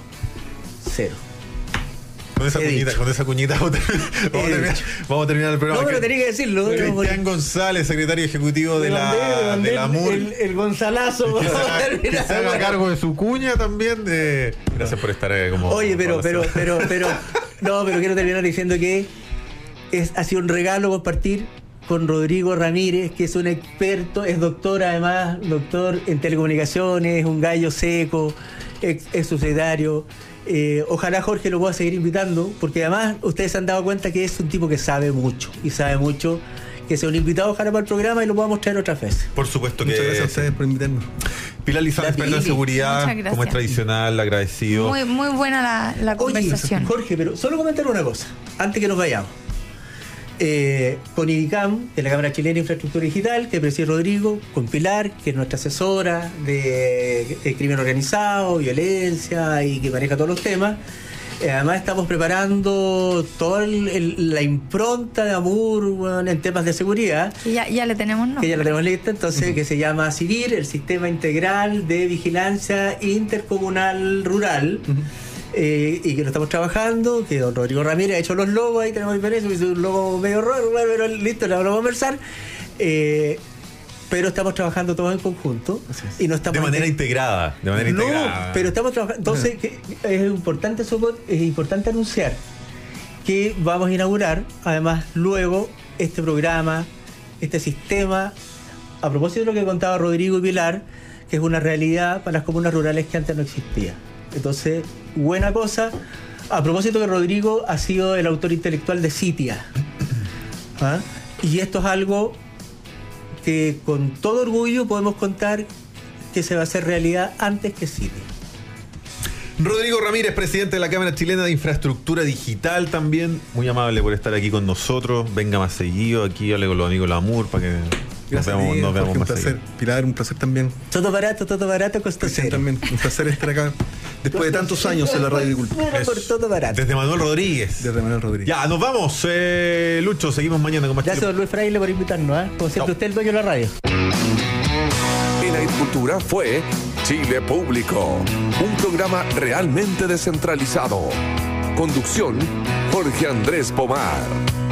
Con esa cuñita vamos a terminar el programa. No, pero tenía que decirlo. Cristian González, secretario ejecutivo de la MUR. El Gonzalazo. Que se haga cargo de su cuña también. Gracias por estar como... Oye, pero quiero terminar diciendo que ha sido un regalo compartir con Rodrigo Ramírez, que es un experto, es doctor además, doctor en telecomunicaciones, un gallo seco, ex subsecretario. Ojalá Jorge lo pueda seguir invitando, porque además ustedes se han dado cuenta que es un tipo que sabe mucho, que sea un invitado ojalá para el programa y lo podamos traer otras veces. Por supuesto que... Muchas gracias a ustedes por invitarnos. Pilar Lizana, experta en seguridad, como es tradicional, agradecido. Muy buena la conversación. Oye, Jorge, pero solo comentar una cosa, antes que nos vayamos. Con IDICAM, de la Cámara Chilena de Infraestructura Digital, que preside Rodrigo, con Pilar, que es nuestra asesora de crimen organizado, violencia y que maneja todos los temas. Además estamos preparando toda la impronta de AMUR en temas de seguridad. Que ya le tenemos, ¿no? Que ya la tenemos lista, entonces, que se llama CIVIR, el Sistema Integral de Vigilancia Intercomunal Rural. Y que lo estamos trabajando, que don Rodrigo Ramírez ha hecho los logos, ahí tenemos diferencia, es un logo medio raro, pero listo, lo vamos a conversar. Pero estamos trabajando todos en conjunto y no estamos de manera integrada. Pero estamos trabajando. Entonces, es importante anunciar que vamos a inaugurar, además, luego este programa, este sistema, a propósito de lo que contaba Rodrigo y Pilar, que es una realidad para las comunas rurales que antes no existía. Entonces, buena cosa. A propósito que Rodrigo ha sido el autor intelectual de Citia. Y esto es algo que con todo orgullo podemos contar que se va a hacer realidad antes que Citia. Rodrigo Ramírez, presidente de la Cámara Chilena de Infraestructura Digital, también muy amable por estar aquí con nosotros. Venga más seguido aquí, hable con los amigos de la AMUR para que nos veamos más seguido. Pilar, un placer también. Todo barato, costa cero. También, un placer estar acá después de tantos años en la Radio Agricultura. Todo barato. Desde Manuel Rodríguez. Ya, nos vamos. Lucho, seguimos mañana con más. Gracias, don Luis Fraile, por invitarnos. Como siempre, usted es el dueño de la radio. En Agricultura fue Chile Público, un programa realmente descentralizado. Conducción, Jorge Andrés Pomar.